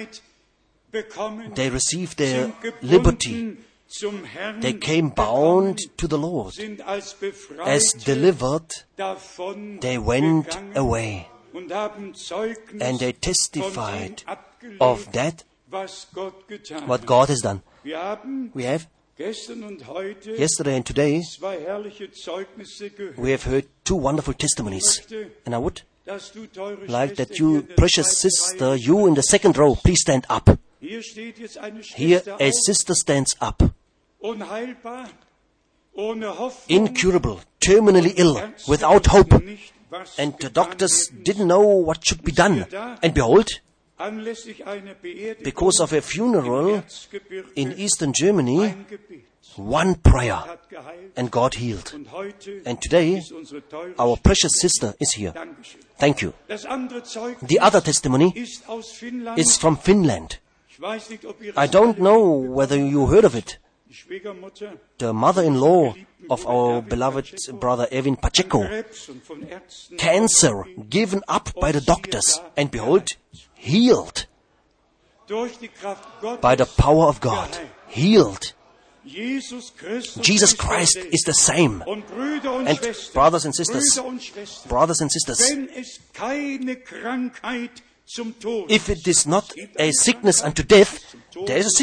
Speaker 3: they received their liberty. They came bound to the Lord. As delivered, they went away. And they testified of that, what God has done. We have Yesterday and today,
Speaker 2: zwei herrliche Zeugnisse gehört.
Speaker 3: we have heard two wonderful testimonies. And I would
Speaker 2: Dass du, teure
Speaker 3: like
Speaker 2: Schwester,
Speaker 3: that you,
Speaker 2: hier
Speaker 3: precious sister, you in the second row, please stand up.
Speaker 2: Hier steht jetzt eine
Speaker 3: Here
Speaker 2: Schwester
Speaker 3: a
Speaker 2: auf,
Speaker 3: sister stands up,
Speaker 2: unheilbar, ohne Hoffnung,
Speaker 3: incurable, terminally ill, without hope. And the doctors didn't know what should be done. And behold,
Speaker 2: anlässlich einer Beerdigung
Speaker 3: because of a funeral
Speaker 2: Erzgebirge
Speaker 3: in eastern Germany,
Speaker 2: ein Gebet
Speaker 3: one prayer,
Speaker 2: hat geheilt.
Speaker 3: and God healed.
Speaker 2: Und heute
Speaker 3: And today,
Speaker 2: ist unsere teure
Speaker 3: our precious sister is here.
Speaker 2: Dankeschön.
Speaker 3: Thank you.
Speaker 2: Das andere Zeugnis
Speaker 3: The other testimony
Speaker 2: ist aus Finnland.
Speaker 3: is from Finland.
Speaker 2: Ich weiß nicht, ob ihr
Speaker 3: I don't know whether you heard of it.
Speaker 2: Die Schwiegermutter
Speaker 3: The mother-in-law of our beloved brother Erwin Pacheco,
Speaker 2: Krebs und von Ärzten
Speaker 3: cancer given up by the doctors, and behold, healed
Speaker 2: durch die Kraft Gottes
Speaker 3: by the power of God. Healed.
Speaker 2: Jesus Christus
Speaker 3: Jesus
Speaker 2: ist
Speaker 3: Christ
Speaker 2: der
Speaker 3: is the same.
Speaker 2: Und Brüder und
Speaker 3: And
Speaker 2: Schwestern,
Speaker 3: brothers and sisters,
Speaker 2: Brüder und Schwestern,
Speaker 3: brothers and sisters,
Speaker 2: wenn es keine Krankheit zum Tod
Speaker 3: if it is not a sickness unto death, there is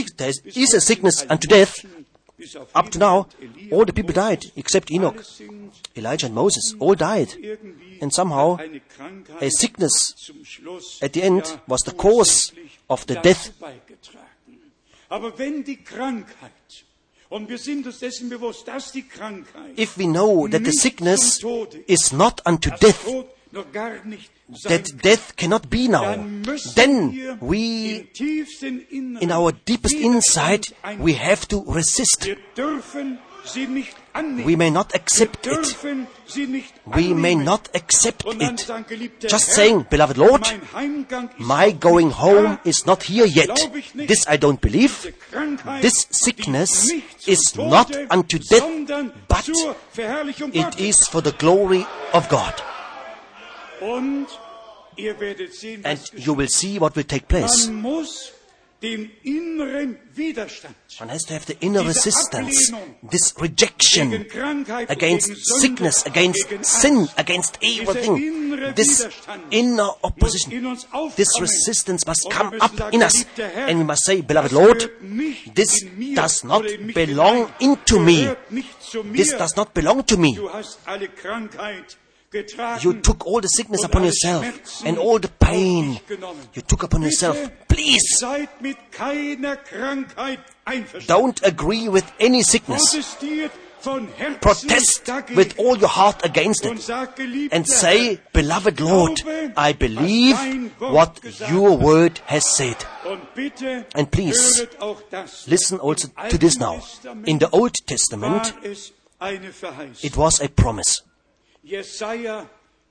Speaker 3: a sickness unto death.
Speaker 2: bis auf
Speaker 3: Up to now,
Speaker 2: Elia
Speaker 3: all the people died, except Enoch,
Speaker 2: alles sind
Speaker 3: Elijah and Moses, all died.
Speaker 2: irgendwie
Speaker 3: And somehow,
Speaker 2: eine Krankheit
Speaker 3: a sickness
Speaker 2: zum Schluss
Speaker 3: at the end
Speaker 2: ja
Speaker 3: was the cause
Speaker 2: ursächlich
Speaker 3: of the
Speaker 2: dazu
Speaker 3: death.
Speaker 2: beigetragen. Aber wenn die Krankheit, und wir sind uns dessen bewusst, dass die Krankheit
Speaker 3: If we know that the
Speaker 2: nicht
Speaker 3: sickness
Speaker 2: zum Tode,
Speaker 3: is not unto
Speaker 2: dass
Speaker 3: death,
Speaker 2: Tod noch gar nicht sein
Speaker 3: that
Speaker 2: kann,
Speaker 3: death cannot be now,
Speaker 2: dann müssen
Speaker 3: then
Speaker 2: wir
Speaker 3: we,
Speaker 2: im tiefsten Inneren
Speaker 3: in our deepest inside,
Speaker 2: widerstand
Speaker 3: we have to resist.
Speaker 2: Wir dürfen sie nicht annehmen.
Speaker 3: We may not accept
Speaker 2: wir
Speaker 3: it.
Speaker 2: dürfen sie nicht
Speaker 3: We may
Speaker 2: annehmen.
Speaker 3: not accept
Speaker 2: Und dann
Speaker 3: it.
Speaker 2: sagen, geliebter
Speaker 3: Just
Speaker 2: Herr,
Speaker 3: saying, beloved Lord,
Speaker 2: mein Heimgang ist
Speaker 3: my
Speaker 2: noch
Speaker 3: going
Speaker 2: nicht
Speaker 3: home
Speaker 2: da.
Speaker 3: is not here yet.
Speaker 2: Glaub ich nicht.
Speaker 3: This I don't believe.
Speaker 2: Diese Krankheit,
Speaker 3: This
Speaker 2: die
Speaker 3: sickness
Speaker 2: nicht zum
Speaker 3: is
Speaker 2: Tode,
Speaker 3: not unto death,
Speaker 2: sondern
Speaker 3: but
Speaker 2: zur Verherrlichung
Speaker 3: it
Speaker 2: Gottes.
Speaker 3: is for the glory of God.
Speaker 2: Und ihr werdet sehen,
Speaker 3: And
Speaker 2: was
Speaker 3: you will see what will take place.
Speaker 2: Man muss den inneren Widerstand
Speaker 3: One has to have the inner
Speaker 2: diese
Speaker 3: resistance,
Speaker 2: Ablehnung
Speaker 3: this
Speaker 2: gegen
Speaker 3: rejection
Speaker 2: Krankheit,
Speaker 3: against
Speaker 2: gegen Sünde,
Speaker 3: sickness, against
Speaker 2: gegen
Speaker 3: sin,
Speaker 2: Angst,
Speaker 3: against
Speaker 2: dieser
Speaker 3: everything.
Speaker 2: innere
Speaker 3: This
Speaker 2: Widerstand
Speaker 3: inner
Speaker 2: muss in
Speaker 3: opposition,
Speaker 2: uns aufkommen.
Speaker 3: this resistance must
Speaker 2: Und wir
Speaker 3: come
Speaker 2: müssen
Speaker 3: up
Speaker 2: sagen,
Speaker 3: in us.
Speaker 2: geliebter Herr,
Speaker 3: And we must say, beloved
Speaker 2: das
Speaker 3: Lord,
Speaker 2: gehört nicht
Speaker 3: this
Speaker 2: in mir
Speaker 3: does not
Speaker 2: oder in mich
Speaker 3: belong
Speaker 2: hinein,
Speaker 3: into me.
Speaker 2: gehört nicht zu mir.
Speaker 3: This does not belong to me.
Speaker 2: Du hast alle Krankheit getragen.
Speaker 3: You took all the sickness
Speaker 2: und
Speaker 3: upon
Speaker 2: alle
Speaker 3: yourself
Speaker 2: Schmerzen
Speaker 3: and all the
Speaker 2: auf
Speaker 3: pain
Speaker 2: dich genommen.
Speaker 3: you took upon
Speaker 2: Bitte
Speaker 3: yourself. Please
Speaker 2: seid mit keiner Krankheit einverstanden.
Speaker 3: don't agree with any sickness.
Speaker 2: Protestiert von Herzen
Speaker 3: Protest
Speaker 2: dagegen.
Speaker 3: with all your heart against
Speaker 2: Und
Speaker 3: it.
Speaker 2: sag, geliebter
Speaker 3: And say, beloved Lord, I believe what your word has said.
Speaker 2: Herr, und bitte
Speaker 3: And please,
Speaker 2: höret auch das.
Speaker 3: Listen also
Speaker 2: Im
Speaker 3: to this
Speaker 2: Alten
Speaker 3: now.
Speaker 2: Testament
Speaker 3: In the Old Testament,
Speaker 2: war es eine Verheißung.
Speaker 3: it was a promise.
Speaker 2: Jesaja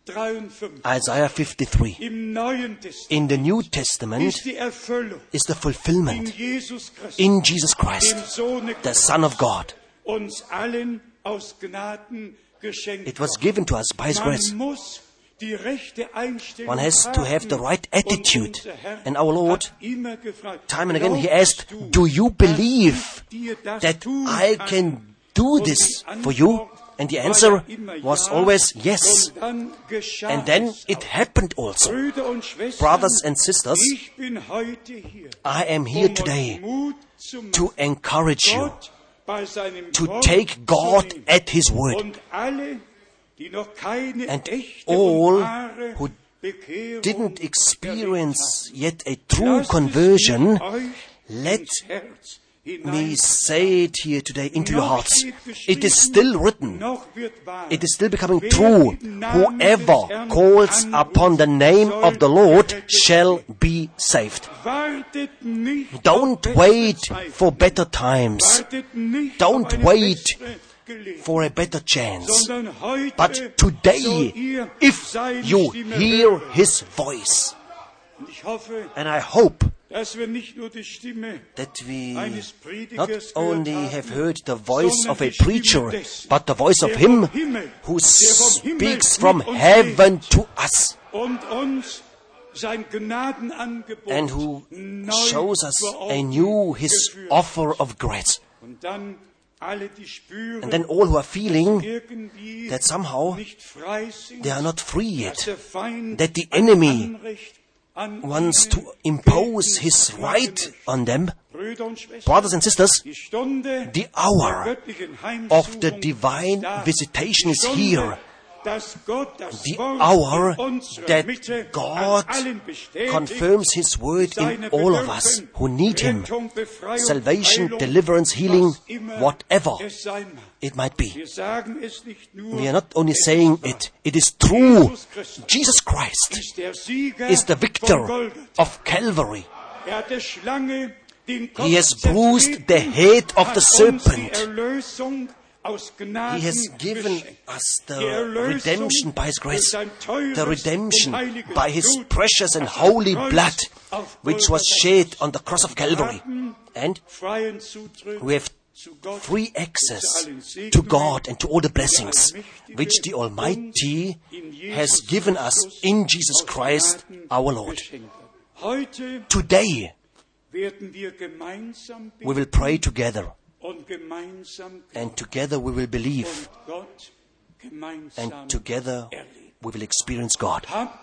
Speaker 2: 53.
Speaker 3: Isaiah 53.
Speaker 2: Im Neuen Testament
Speaker 3: In the New Testament
Speaker 2: ist die Erfüllung
Speaker 3: is the
Speaker 2: in
Speaker 3: fulfillment
Speaker 2: Jesus Christus,
Speaker 3: in Jesus
Speaker 2: dem
Speaker 3: Christ,
Speaker 2: Sohne
Speaker 3: the Son of God.
Speaker 2: uns allen aus Gnaden geschenkt
Speaker 3: It was
Speaker 2: worden.
Speaker 3: given to us by His grace.
Speaker 2: Man muss die rechte Einstellung
Speaker 3: One has to have the right
Speaker 2: haben.
Speaker 3: attitude.
Speaker 2: Und unser Herr
Speaker 3: And our Lord,
Speaker 2: hat immer gefragt,
Speaker 3: time and again, He
Speaker 2: glaubst
Speaker 3: asked,
Speaker 2: du,
Speaker 3: do you believe
Speaker 2: dass ich dir das
Speaker 3: that
Speaker 2: tun
Speaker 3: I
Speaker 2: kann?
Speaker 3: can do this for you? And the answer was always yes.
Speaker 2: Und dann geschah
Speaker 3: And then
Speaker 2: es
Speaker 3: it
Speaker 2: auch.
Speaker 3: happened also.
Speaker 2: Brüder und Schwestern,
Speaker 3: Brothers and sisters,
Speaker 2: ich bin heute hier,
Speaker 3: I am here
Speaker 2: um
Speaker 3: today
Speaker 2: euch Mut zu machen,
Speaker 3: to encourage you,
Speaker 2: Gott bei seinem
Speaker 3: to
Speaker 2: Wort
Speaker 3: take God
Speaker 2: zu nehmen.
Speaker 3: at His word.
Speaker 2: Und alle, die noch keine
Speaker 3: And
Speaker 2: echte
Speaker 3: all
Speaker 2: und wahre
Speaker 3: who
Speaker 2: Bekehrung
Speaker 3: didn't experience yet a true
Speaker 2: erlebt haben,
Speaker 3: conversion,
Speaker 2: lasst es euch
Speaker 3: let
Speaker 2: ins Herz
Speaker 3: me
Speaker 2: hinein.
Speaker 3: say it here today into your
Speaker 2: Noch
Speaker 3: hearts.
Speaker 2: steht
Speaker 3: It is
Speaker 2: geschrieben,
Speaker 3: still written.
Speaker 2: noch wird wahr.
Speaker 3: It is still becoming
Speaker 2: Wer
Speaker 3: true.
Speaker 2: im Namen des
Speaker 3: Whoever
Speaker 2: Herrn
Speaker 3: calls upon the name
Speaker 2: soll
Speaker 3: of the Lord
Speaker 2: gerettet
Speaker 3: shall
Speaker 2: werden.
Speaker 3: be saved.
Speaker 2: Wartet nicht auf
Speaker 3: Don't
Speaker 2: bessere
Speaker 3: wait
Speaker 2: Zeiten.
Speaker 3: for better times,
Speaker 2: Wartet nicht
Speaker 3: Don't
Speaker 2: auf eine
Speaker 3: wait
Speaker 2: bessere Gelegenheit,
Speaker 3: for a better chance.
Speaker 2: sondern heute
Speaker 3: But
Speaker 2: soll
Speaker 3: today,
Speaker 2: ihr
Speaker 3: if
Speaker 2: seine
Speaker 3: you
Speaker 2: Stimme
Speaker 3: hear
Speaker 2: hören.
Speaker 3: His voice,
Speaker 2: Und ich hoffe,
Speaker 3: and I hope
Speaker 2: dass wir nicht nur die Stimme
Speaker 3: that we
Speaker 2: eines
Speaker 3: not
Speaker 2: Predigers
Speaker 3: only
Speaker 2: gehört
Speaker 3: have
Speaker 2: haben,
Speaker 3: heard the voice
Speaker 2: sondern
Speaker 3: of a
Speaker 2: die Stimme
Speaker 3: preacher,
Speaker 2: dessen,
Speaker 3: but the voice of
Speaker 2: der
Speaker 3: Him
Speaker 2: vom Himmel,
Speaker 3: who
Speaker 2: der vom Himmel
Speaker 3: speaks
Speaker 2: mit
Speaker 3: from
Speaker 2: uns
Speaker 3: heaven
Speaker 2: redet
Speaker 3: to us,
Speaker 2: und uns sein Gnadenangebot
Speaker 3: and who
Speaker 2: neu
Speaker 3: shows us
Speaker 2: vor Augen
Speaker 3: anew His
Speaker 2: geführt.
Speaker 3: offer of grace.
Speaker 2: Und dann alle, die spüren,
Speaker 3: And then all who are feeling
Speaker 2: irgendwie
Speaker 3: that somehow
Speaker 2: nicht frei sind,
Speaker 3: they are not free
Speaker 2: dass
Speaker 3: yet,
Speaker 2: der Feind
Speaker 3: that the
Speaker 2: ein
Speaker 3: enemy
Speaker 2: Anrecht
Speaker 3: wants to impose his right on them. Brothers and sisters, the hour of the divine visitation is here. The hour that God confirms His word in all of us who need Him. Salvation, deliverance, healing, whatever it might be. We are not only saying it, it is true. Jesus Christ is the victor of Calvary. He has bruised the head of the serpent. He has given us the redemption by His grace, the redemption by His precious and holy blood, which was shed on the cross of Calvary. And we have free access to God and to all the blessings which the Almighty has given us in Jesus Christ our Lord. Today, we will pray together. And together we will believe. And together we will experience God.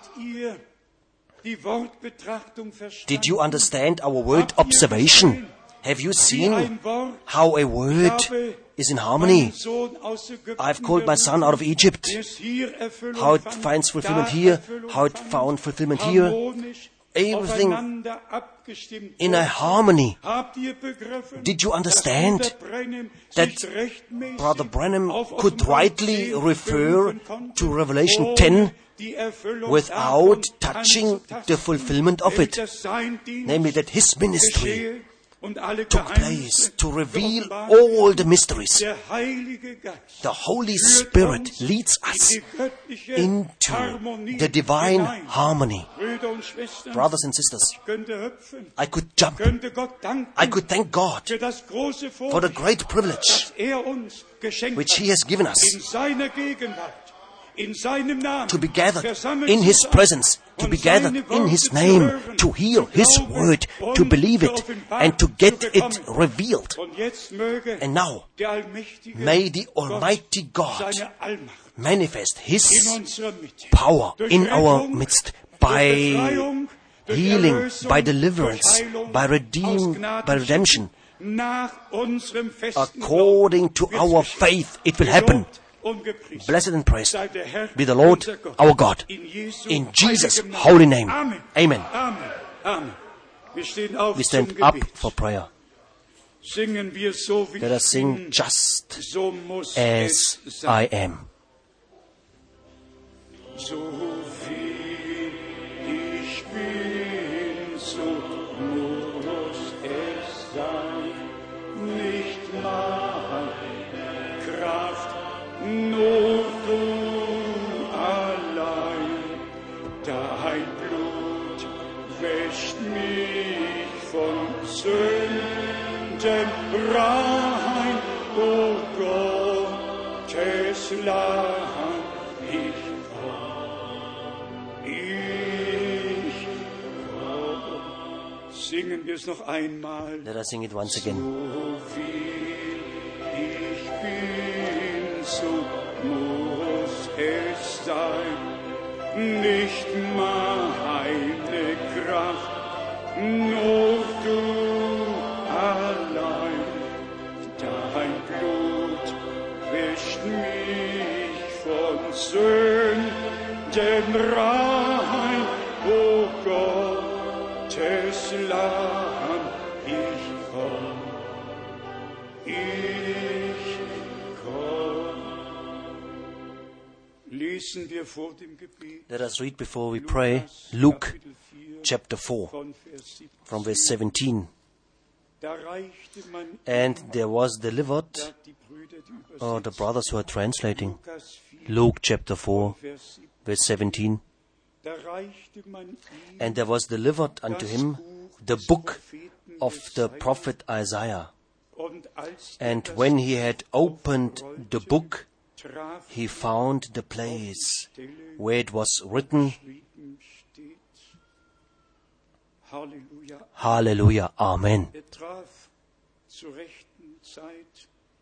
Speaker 3: Did you understand our word observation? Have you seen how a word is in harmony? I've called my son out of Egypt. How it finds fulfillment here, how it found fulfillment here. Everything in a harmony. Did you understand that Brother Branham could rightly refer to Revelation 10 without touching the fulfillment of it? Namely, that his ministry took place to reveal all the mysteries. The Holy Spirit leads us into the divine harmony. Brothers and sisters, I could jump. I could thank God for the great privilege which He has given us to be gathered in His presence, to be gathered in His name, to hear His word, to believe it, and to get it revealed. And now, may the Almighty God manifest His power in our midst by healing, by deliverance, by redemption. According to our faith, it will happen. Blessed and praised be the Lord our God. In Jesus' holy name. Amen. We stand up for prayer. Let us sing Just As I Am.
Speaker 2: Nur du allein, dein Blut wäscht mich von Sünden rein, o Gottes Lamm, ich komm. Singen wir es noch einmal.
Speaker 3: Let us sing it once again.
Speaker 2: So viel ich bin, so muss es sein, nicht meine Kraft, nur du allein. Dein Blut wäscht mich von Sünden rein, o Gottes Lamm, ich komm.
Speaker 3: Let us read before we pray Luke chapter 4 from verse 17. And there was delivered, or the brothers who are translating, Luke chapter 4 verse 17. And there was delivered unto him the book of the prophet Isaiah. And when he had opened the book, he found the place where it was written, Hallelujah, Amen.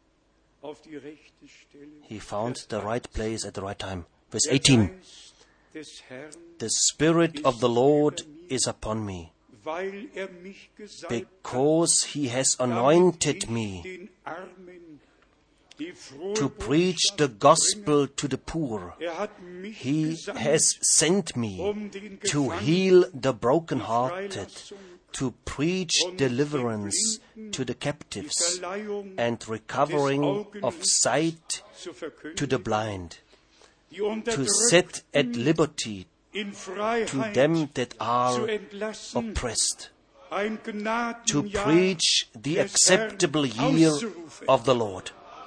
Speaker 3: He found the right place at the right time. Verse 18.
Speaker 2: des Herrn,
Speaker 3: The Spirit of the Lord is upon me,
Speaker 2: weil mich gesalbt
Speaker 3: because He has
Speaker 2: hat,
Speaker 3: anointed
Speaker 2: damit
Speaker 3: me
Speaker 2: ich den Armen die frohe
Speaker 3: to preach the
Speaker 2: Botschaft
Speaker 3: gospel to the poor.
Speaker 2: bringe. Hat mich
Speaker 3: He
Speaker 2: gesandt,
Speaker 3: has sent me
Speaker 2: den
Speaker 3: to
Speaker 2: Gefangenen
Speaker 3: heal the brokenhearted,
Speaker 2: Freilassung,
Speaker 3: to preach deliverance to the
Speaker 2: die
Speaker 3: captives,
Speaker 2: Verleihung
Speaker 3: and recovering
Speaker 2: des
Speaker 3: of sight
Speaker 2: zu verkündigen,
Speaker 3: to the blind,
Speaker 2: die
Speaker 3: to set at
Speaker 2: Unterdrückten
Speaker 3: liberty
Speaker 2: in
Speaker 3: to
Speaker 2: Freiheit
Speaker 3: them that
Speaker 2: zu
Speaker 3: are
Speaker 2: entlassen,
Speaker 3: oppressed,
Speaker 2: ein
Speaker 3: to
Speaker 2: Gnadenjahr
Speaker 3: preach the
Speaker 2: des
Speaker 3: acceptable
Speaker 2: Herrn
Speaker 3: year
Speaker 2: auszurufen.
Speaker 3: of the Lord.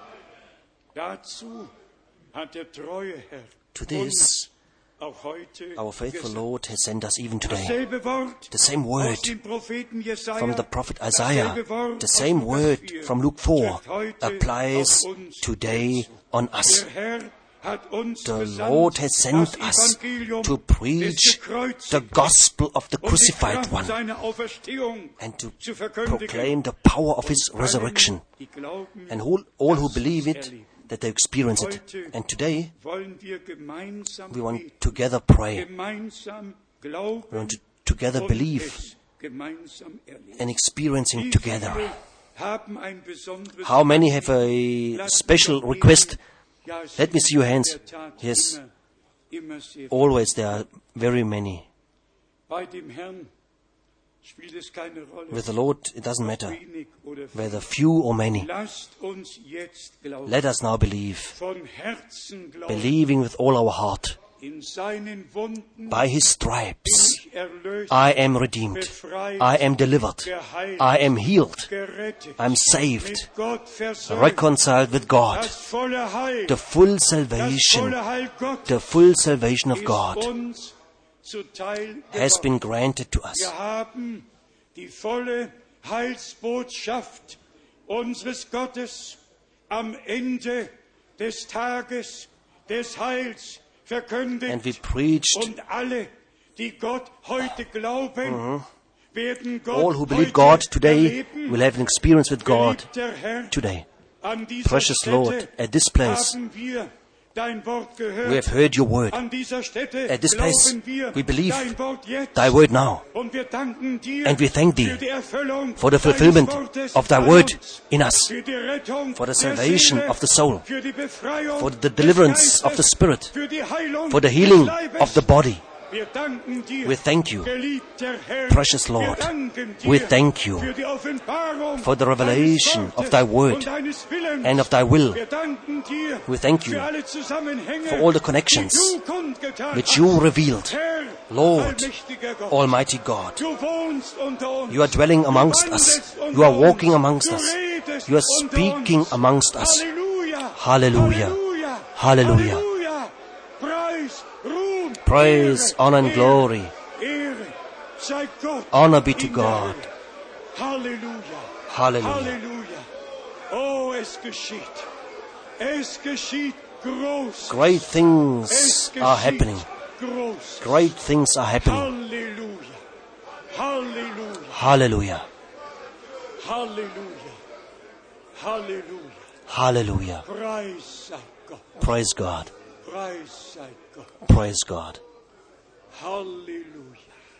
Speaker 2: Dazu hat der treue Herr
Speaker 3: To this,
Speaker 2: uns auch heute
Speaker 3: our faithful
Speaker 2: gesandt.
Speaker 3: Lord has sent us even today.
Speaker 2: Dasselbe Wort
Speaker 3: The same
Speaker 2: aus
Speaker 3: word
Speaker 2: dem Propheten Jesaja,
Speaker 3: from the prophet Isaiah,
Speaker 2: dasselbe Wort
Speaker 3: the
Speaker 2: aus
Speaker 3: same
Speaker 2: Lukas
Speaker 3: word
Speaker 2: 4,
Speaker 3: from Luke 4
Speaker 2: trifft heute
Speaker 3: applies
Speaker 2: auf uns
Speaker 3: today
Speaker 2: zu.
Speaker 3: on us.
Speaker 2: Der Herr hat uns
Speaker 3: The
Speaker 2: gesandt,
Speaker 3: Lord has sent
Speaker 2: das
Speaker 3: us
Speaker 2: Evangelium
Speaker 3: to
Speaker 2: des
Speaker 3: preach the
Speaker 2: Gekreuzigten
Speaker 3: gospel of the
Speaker 2: und die
Speaker 3: crucified
Speaker 2: Kraft
Speaker 3: one
Speaker 2: seiner Auferstehung
Speaker 3: and to
Speaker 2: zu verkündigen.
Speaker 3: proclaim the power of His
Speaker 2: Allen,
Speaker 3: resurrection.
Speaker 2: die glauben,
Speaker 3: And all who
Speaker 2: dass
Speaker 3: believe it,
Speaker 2: sie's erleben.
Speaker 3: that they experience it.
Speaker 2: Heute
Speaker 3: And today,
Speaker 2: wollen wir gemeinsam
Speaker 3: we want
Speaker 2: beten,
Speaker 3: together pray.
Speaker 2: gemeinsam glauben
Speaker 3: We want to together
Speaker 2: und
Speaker 3: believe
Speaker 2: es gemeinsam erleben.
Speaker 3: and experiencing
Speaker 2: Wie
Speaker 3: together.
Speaker 2: viele haben ein besonderes
Speaker 3: How many have a
Speaker 2: Anliegen? Lasst
Speaker 3: special
Speaker 2: uns doch
Speaker 3: request?
Speaker 2: beten. Ja, es
Speaker 3: Let me see your hands.
Speaker 2: in der Tat
Speaker 3: Yes.
Speaker 2: immer sehr
Speaker 3: Always there are very many.
Speaker 2: Bei dem Herrn spielt es keine Rolle,
Speaker 3: With the Lord, it doesn't matter
Speaker 2: wenig oder viel.
Speaker 3: whether few or many.
Speaker 2: Lasst uns jetzt glauben,
Speaker 3: Let us now believe,
Speaker 2: von Herzen glauben,
Speaker 3: believing with all our heart.
Speaker 2: in seinen Wunden
Speaker 3: By His
Speaker 2: bin
Speaker 3: stripes,
Speaker 2: ich erlöst,
Speaker 3: I am redeemed.
Speaker 2: befreit,
Speaker 3: I am delivered.
Speaker 2: geheilt,
Speaker 3: I am healed.
Speaker 2: gerettet,
Speaker 3: I'm saved,
Speaker 2: mit Gott versöhnt,
Speaker 3: reconciled with God.
Speaker 2: das volle Heil,
Speaker 3: The full
Speaker 2: das
Speaker 3: salvation,
Speaker 2: volle Heil Gottes
Speaker 3: the full salvation of
Speaker 2: ist
Speaker 3: God
Speaker 2: uns zuteil
Speaker 3: has
Speaker 2: geworden.
Speaker 3: been granted to us.
Speaker 2: Wir haben die volle Heilsbotschaft unseres Gottes am Ende des Tages des Heils verkündigt.
Speaker 3: And we preached,
Speaker 2: Und alle, die Gott heute glauben, werden Gott
Speaker 3: all who believe
Speaker 2: heute
Speaker 3: God today
Speaker 2: erleben.
Speaker 3: will have an experience with God
Speaker 2: Geliebter Herr,
Speaker 3: today.
Speaker 2: an dieser
Speaker 3: Precious
Speaker 2: Stätte
Speaker 3: Lord, at this place,
Speaker 2: haben wir dein Wort gehört.
Speaker 3: we have heard your word.
Speaker 2: An dieser Stätte
Speaker 3: At this place,
Speaker 2: glauben wir
Speaker 3: we believe
Speaker 2: dein Wort jetzt.
Speaker 3: Thy word now.
Speaker 2: Und wir danken dir
Speaker 3: And we thank thee
Speaker 2: für die Erfüllung
Speaker 3: for the fulfillment
Speaker 2: deines Wortes
Speaker 3: of thy
Speaker 2: an
Speaker 3: word
Speaker 2: uns,
Speaker 3: in us,
Speaker 2: für die Rettung
Speaker 3: for the
Speaker 2: der
Speaker 3: salvation
Speaker 2: Seele,
Speaker 3: of the soul,
Speaker 2: für die Befreiung
Speaker 3: for the
Speaker 2: des
Speaker 3: deliverance of the
Speaker 2: Geistes,
Speaker 3: spirit,
Speaker 2: für die Heilung
Speaker 3: for the
Speaker 2: des
Speaker 3: healing
Speaker 2: Leibes.
Speaker 3: of the body.
Speaker 2: Wir danken dir,
Speaker 3: We thank you,
Speaker 2: geliebter Herr.
Speaker 3: precious Lord.
Speaker 2: Wir danken dir
Speaker 3: We thank you
Speaker 2: für die Offenbarung
Speaker 3: for the revelation
Speaker 2: deines
Speaker 3: of thy
Speaker 2: Wortes
Speaker 3: word
Speaker 2: und deines Willens.
Speaker 3: and of thy will.
Speaker 2: Wir danken dir
Speaker 3: We thank you
Speaker 2: für alle Zusammenhänge,
Speaker 3: for all the connections
Speaker 2: die du kundgetan
Speaker 3: which
Speaker 2: hast.
Speaker 3: you revealed.
Speaker 2: Herr,
Speaker 3: Lord,
Speaker 2: allmächtiger Gott,
Speaker 3: Almighty God,
Speaker 2: du wohnst unter uns.
Speaker 3: you are dwelling amongst us. You are walking amongst us. You are speaking amongst us.
Speaker 2: Halleluja.
Speaker 3: Hallelujah.
Speaker 2: Halleluja.
Speaker 3: Hallelujah.
Speaker 2: Preis, Ruhm,
Speaker 3: Praise,
Speaker 2: Ehre,
Speaker 3: honor and
Speaker 2: Ehre,
Speaker 3: glory.
Speaker 2: Ehre sei Gott.
Speaker 3: Honor be to
Speaker 2: in der
Speaker 3: God.
Speaker 2: Welt. Halleluja.
Speaker 3: Hallelujah.
Speaker 2: Halleluja. Oh, es geschieht. Es geschieht groß.
Speaker 3: Great
Speaker 2: Es
Speaker 3: things
Speaker 2: geschieht
Speaker 3: are happening.
Speaker 2: groß.
Speaker 3: Great things are happening.
Speaker 2: Halleluja. Halleluja.
Speaker 3: Hallelujah.
Speaker 2: Halleluja. Halleluja.
Speaker 3: Hallelujah.
Speaker 2: Preis sei Gott.
Speaker 3: Praise God.
Speaker 2: Preis sei Gott.
Speaker 3: Praise God.
Speaker 2: Halleluja.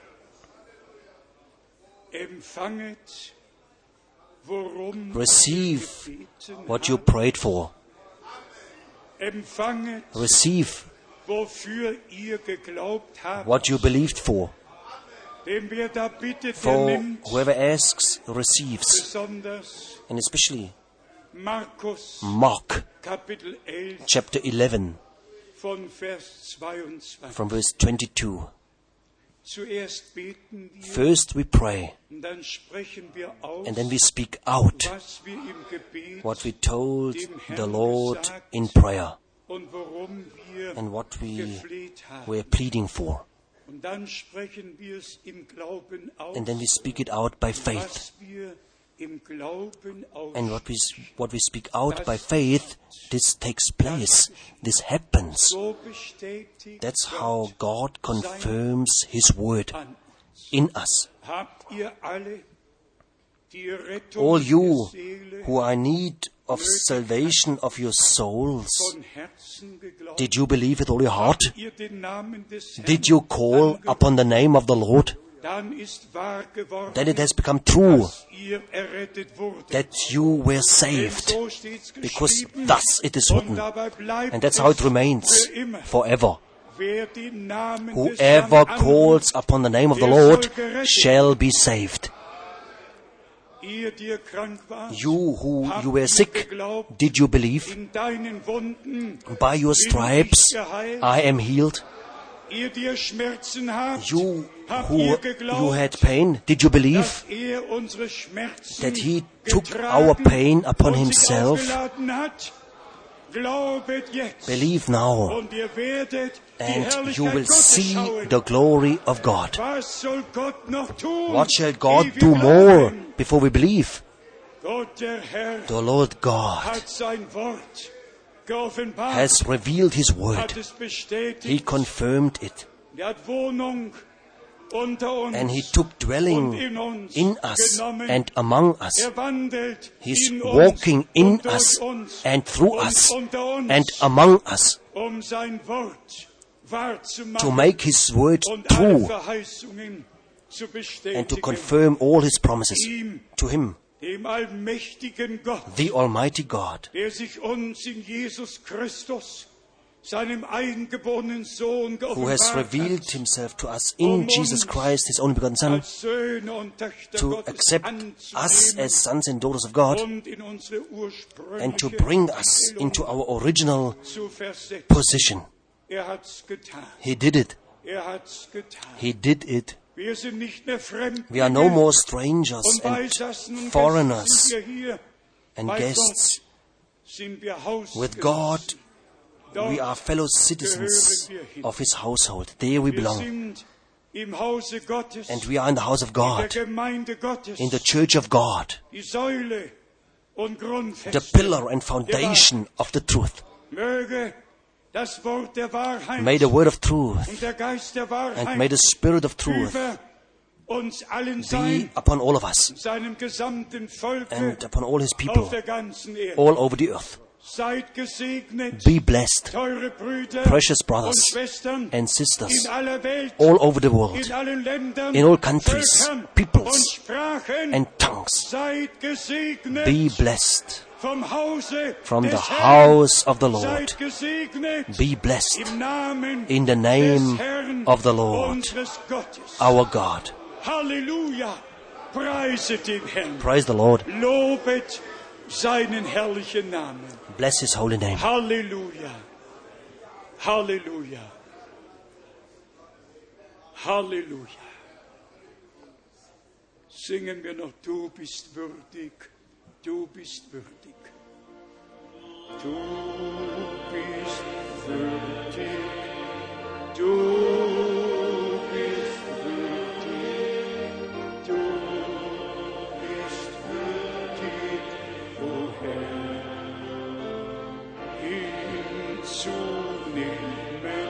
Speaker 2: Empfanget, worum
Speaker 3: Receive
Speaker 2: ihr gebeten
Speaker 3: what you
Speaker 2: habt.
Speaker 3: prayed for.
Speaker 2: Empfanget,
Speaker 3: Receive
Speaker 2: wofür ihr geglaubt habt.
Speaker 3: what you believed for.
Speaker 2: Dem wer da bittet, der
Speaker 3: For
Speaker 2: nimmt.
Speaker 3: whoever asks receives.
Speaker 2: Besonders
Speaker 3: And especially
Speaker 2: Markus,
Speaker 3: Mark
Speaker 2: Kapitel 11,
Speaker 3: chapter 11
Speaker 2: von Vers 22.
Speaker 3: from verse 22.
Speaker 2: Zuerst beten wir,
Speaker 3: First we pray
Speaker 2: und dann sprechen wir aus,
Speaker 3: and then we speak out
Speaker 2: was wir im Gebet
Speaker 3: what we told the Lord in prayer
Speaker 2: und worum wir
Speaker 3: and what we
Speaker 2: gefleht haben.
Speaker 3: were pleading for.
Speaker 2: Und dann sprechen wir es im Glauben aus,
Speaker 3: And then we speak it out by faith.
Speaker 2: was wir im Glauben
Speaker 3: And
Speaker 2: aussprechen.
Speaker 3: what we speak out by faith, this takes place. This happens.
Speaker 2: So bestätigt
Speaker 3: That's
Speaker 2: Gott
Speaker 3: how God confirms His word
Speaker 2: an.
Speaker 3: in us.
Speaker 2: Habt ihr alle die Rettung
Speaker 3: All you
Speaker 2: der Seele
Speaker 3: who are in need of salvation of your souls,
Speaker 2: von Herzen geglaubt?
Speaker 3: did you believe with all your heart?
Speaker 2: Ihr den Namen des Herrn
Speaker 3: Did you call upon the name of the Lord?
Speaker 2: Dann ist wahr geworden,
Speaker 3: Then it has become true
Speaker 2: dass ihr errettet wurdet.
Speaker 3: that you were
Speaker 2: Denn
Speaker 3: saved,
Speaker 2: so steht's
Speaker 3: because
Speaker 2: geschrieben,
Speaker 3: thus it is
Speaker 2: und
Speaker 3: written.
Speaker 2: dabei bleibt
Speaker 3: And that's how it
Speaker 2: es
Speaker 3: remains
Speaker 2: für immer.
Speaker 3: forever.
Speaker 2: Wer den Namen des
Speaker 3: Whoever
Speaker 2: Herrn
Speaker 3: calls
Speaker 2: anruft,
Speaker 3: upon the name of the
Speaker 2: der
Speaker 3: Lord
Speaker 2: soll gerettet
Speaker 3: shall be saved.
Speaker 2: ihr, die ihr krank wart,
Speaker 3: You who
Speaker 2: habt
Speaker 3: you were
Speaker 2: ihr
Speaker 3: sick,
Speaker 2: geglaubt,
Speaker 3: did you believe?
Speaker 2: in deinen Wunden
Speaker 3: By your
Speaker 2: bin ich
Speaker 3: stripes
Speaker 2: geheilt.
Speaker 3: I am healed.
Speaker 2: Ihr, die ihr Schmerzen habt,
Speaker 3: You
Speaker 2: habt ihr
Speaker 3: who
Speaker 2: geglaubt,
Speaker 3: had pain, did you believe
Speaker 2: dass er unsere Schmerzen
Speaker 3: that he took
Speaker 2: getragen
Speaker 3: our pain upon
Speaker 2: und sich
Speaker 3: himself?
Speaker 2: aufgeladen hat? Glaubet jetzt,
Speaker 3: Believe now,
Speaker 2: und ihr werdet die
Speaker 3: and you
Speaker 2: Herrlichkeit
Speaker 3: will
Speaker 2: Gottes
Speaker 3: see
Speaker 2: schauen.
Speaker 3: the glory of God.
Speaker 2: Was soll Gott noch tun?
Speaker 3: What shall God
Speaker 2: ehe wir
Speaker 3: do more
Speaker 2: glauben?
Speaker 3: before we believe?
Speaker 2: Gott, der Herr,
Speaker 3: The Lord God
Speaker 2: hat sein Wort geoffenbart,
Speaker 3: has revealed his
Speaker 2: hat
Speaker 3: word.
Speaker 2: es
Speaker 3: He
Speaker 2: bestätigt.
Speaker 3: confirmed it,
Speaker 2: Er hat Wohnung unter uns
Speaker 3: and he took
Speaker 2: und
Speaker 3: dwelling
Speaker 2: in uns
Speaker 3: in us
Speaker 2: genommen.
Speaker 3: and among us.
Speaker 2: Er wandelt
Speaker 3: He's
Speaker 2: in
Speaker 3: walking
Speaker 2: uns
Speaker 3: in
Speaker 2: und durch
Speaker 3: us
Speaker 2: uns
Speaker 3: and through
Speaker 2: und
Speaker 3: us
Speaker 2: unter uns,
Speaker 3: and among us
Speaker 2: sein Wort wahr zu
Speaker 3: to
Speaker 2: machen
Speaker 3: make his word
Speaker 2: und alle
Speaker 3: true
Speaker 2: Verheißungen zu
Speaker 3: and to
Speaker 2: bestätigen.
Speaker 3: confirm all his promises
Speaker 2: Ihm,
Speaker 3: to him,
Speaker 2: dem allmächtigen Gott,
Speaker 3: the Almighty God,
Speaker 2: der sich uns in Jesus Christus, seinem eingeborenen Sohn,
Speaker 3: who has
Speaker 2: geoffenbart
Speaker 3: revealed
Speaker 2: hat,
Speaker 3: himself to us in Jesus Christ, his only begotten Son,
Speaker 2: als Söhne und Töchter
Speaker 3: to
Speaker 2: Gottes
Speaker 3: accept us
Speaker 2: anzunehmen
Speaker 3: as sons and daughters of God
Speaker 2: und in unsere
Speaker 3: and to
Speaker 2: ursprüngliche
Speaker 3: bring us
Speaker 2: Stellung
Speaker 3: into our original
Speaker 2: zu versetzen.
Speaker 3: position.
Speaker 2: Er hat's getan.
Speaker 3: He did it.
Speaker 2: Er hat's getan.
Speaker 3: He did it.
Speaker 2: Wir sind nicht mehr Fremdlinge
Speaker 3: We are no more strangers
Speaker 2: und
Speaker 3: and
Speaker 2: Beisassen und
Speaker 3: foreigners
Speaker 2: Gäste sind wir hier.
Speaker 3: and
Speaker 2: Bei
Speaker 3: guests.
Speaker 2: Gott sind wir Hausgenossen.
Speaker 3: With God,
Speaker 2: Dort
Speaker 3: we are fellow citizens of his household. There we
Speaker 2: wir
Speaker 3: belong.
Speaker 2: sind im Hause Gottes,
Speaker 3: And we are in the house of
Speaker 2: der
Speaker 3: God,
Speaker 2: Gemeinde Gottes,
Speaker 3: in the church of God,
Speaker 2: die Säule und
Speaker 3: the
Speaker 2: Grundfeste.
Speaker 3: pillar and foundation of the truth.
Speaker 2: Möge das Wort der Wahrheit
Speaker 3: May the word of truth
Speaker 2: und der Geist der
Speaker 3: and may
Speaker 2: Wahrheit
Speaker 3: the spirit of truth
Speaker 2: über uns allen
Speaker 3: be
Speaker 2: sein,
Speaker 3: upon all of us
Speaker 2: seinem gesamten Volke
Speaker 3: and upon all his
Speaker 2: auf
Speaker 3: people
Speaker 2: der ganzen Erde.
Speaker 3: all over the earth.
Speaker 2: Seid gesegnet,
Speaker 3: Be blessed,
Speaker 2: teure Brüder
Speaker 3: precious
Speaker 2: und
Speaker 3: brothers
Speaker 2: Schwestern
Speaker 3: and sisters
Speaker 2: in aller Welt,
Speaker 3: all over the world,
Speaker 2: in allen Ländern,
Speaker 3: in all countries,
Speaker 2: Völkern
Speaker 3: peoples
Speaker 2: und Sprachen.
Speaker 3: and tongues.
Speaker 2: Seid gesegnet
Speaker 3: Be blessed
Speaker 2: vom Hause
Speaker 3: from
Speaker 2: des
Speaker 3: the
Speaker 2: Herrn.
Speaker 3: house of the Lord.
Speaker 2: Seid gesegnet
Speaker 3: Be blessed
Speaker 2: im Namen
Speaker 3: in the name
Speaker 2: des Herrn,
Speaker 3: of the Lord,
Speaker 2: unseres Gottes.
Speaker 3: our God.
Speaker 2: Halleluja! Preiset den Herrn.
Speaker 3: Praise the Lord.
Speaker 2: Lobet seinen herrlichen Namen.
Speaker 3: Bless his holy name.
Speaker 2: Halleluja! Halleluja! Halleluja! Singen wir noch, du bist würdig, du bist würdig. Du bist würdig, du bist würdig, du bist würdig, o Herr, hinzunehmen,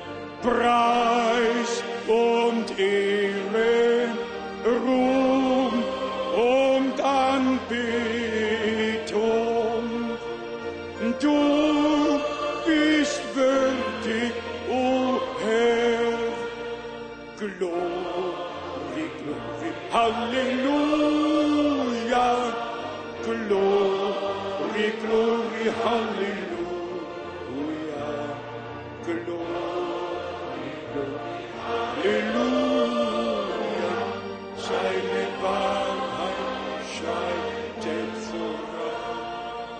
Speaker 2: Preis und Ehre, Ruhm und Anbetung. Du bist würdig, o Herr. Glory, glory, Halleluja. Glory, glory, Halleluja. Glory, glory, Halleluja. Seine Wahrheit schreitet voran.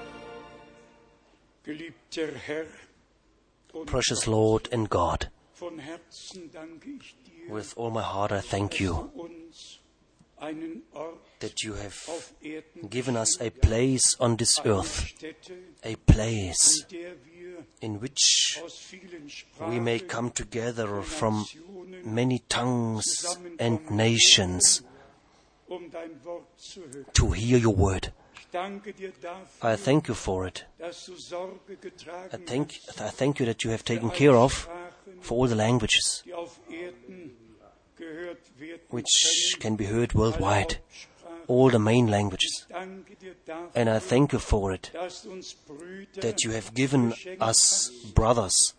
Speaker 2: Geliebter Herr, und
Speaker 3: Precious Lord and God,
Speaker 2: von Herzen danke ich dir,
Speaker 3: with all my heart I thank you
Speaker 2: uns einen Ort
Speaker 3: that you have
Speaker 2: auf Erden
Speaker 3: given us a place on this
Speaker 2: eine
Speaker 3: earth,
Speaker 2: Stätte,
Speaker 3: a place
Speaker 2: in der wir
Speaker 3: in which
Speaker 2: aus vielen
Speaker 3: we may
Speaker 2: Sprachen,
Speaker 3: come together from
Speaker 2: Nationen,
Speaker 3: many tongues and nations
Speaker 2: dein Wort zu hören.
Speaker 3: to hear your word.
Speaker 2: Ich danke dir dafür,
Speaker 3: I thank you for it.
Speaker 2: dass du Sorge getragen
Speaker 3: I thank
Speaker 2: hast
Speaker 3: you that you have taken
Speaker 2: für
Speaker 3: care
Speaker 2: alle
Speaker 3: of
Speaker 2: Sprachen,
Speaker 3: for all the languages
Speaker 2: die auf Erden gehört werden
Speaker 3: which
Speaker 2: können,
Speaker 3: can be heard
Speaker 2: alle
Speaker 3: worldwide,
Speaker 2: Hauptsprachen,
Speaker 3: all the main languages.
Speaker 2: Danke dir dafür,
Speaker 3: And I thank you for it,
Speaker 2: dass du uns Brüder
Speaker 3: that you have given us brothers,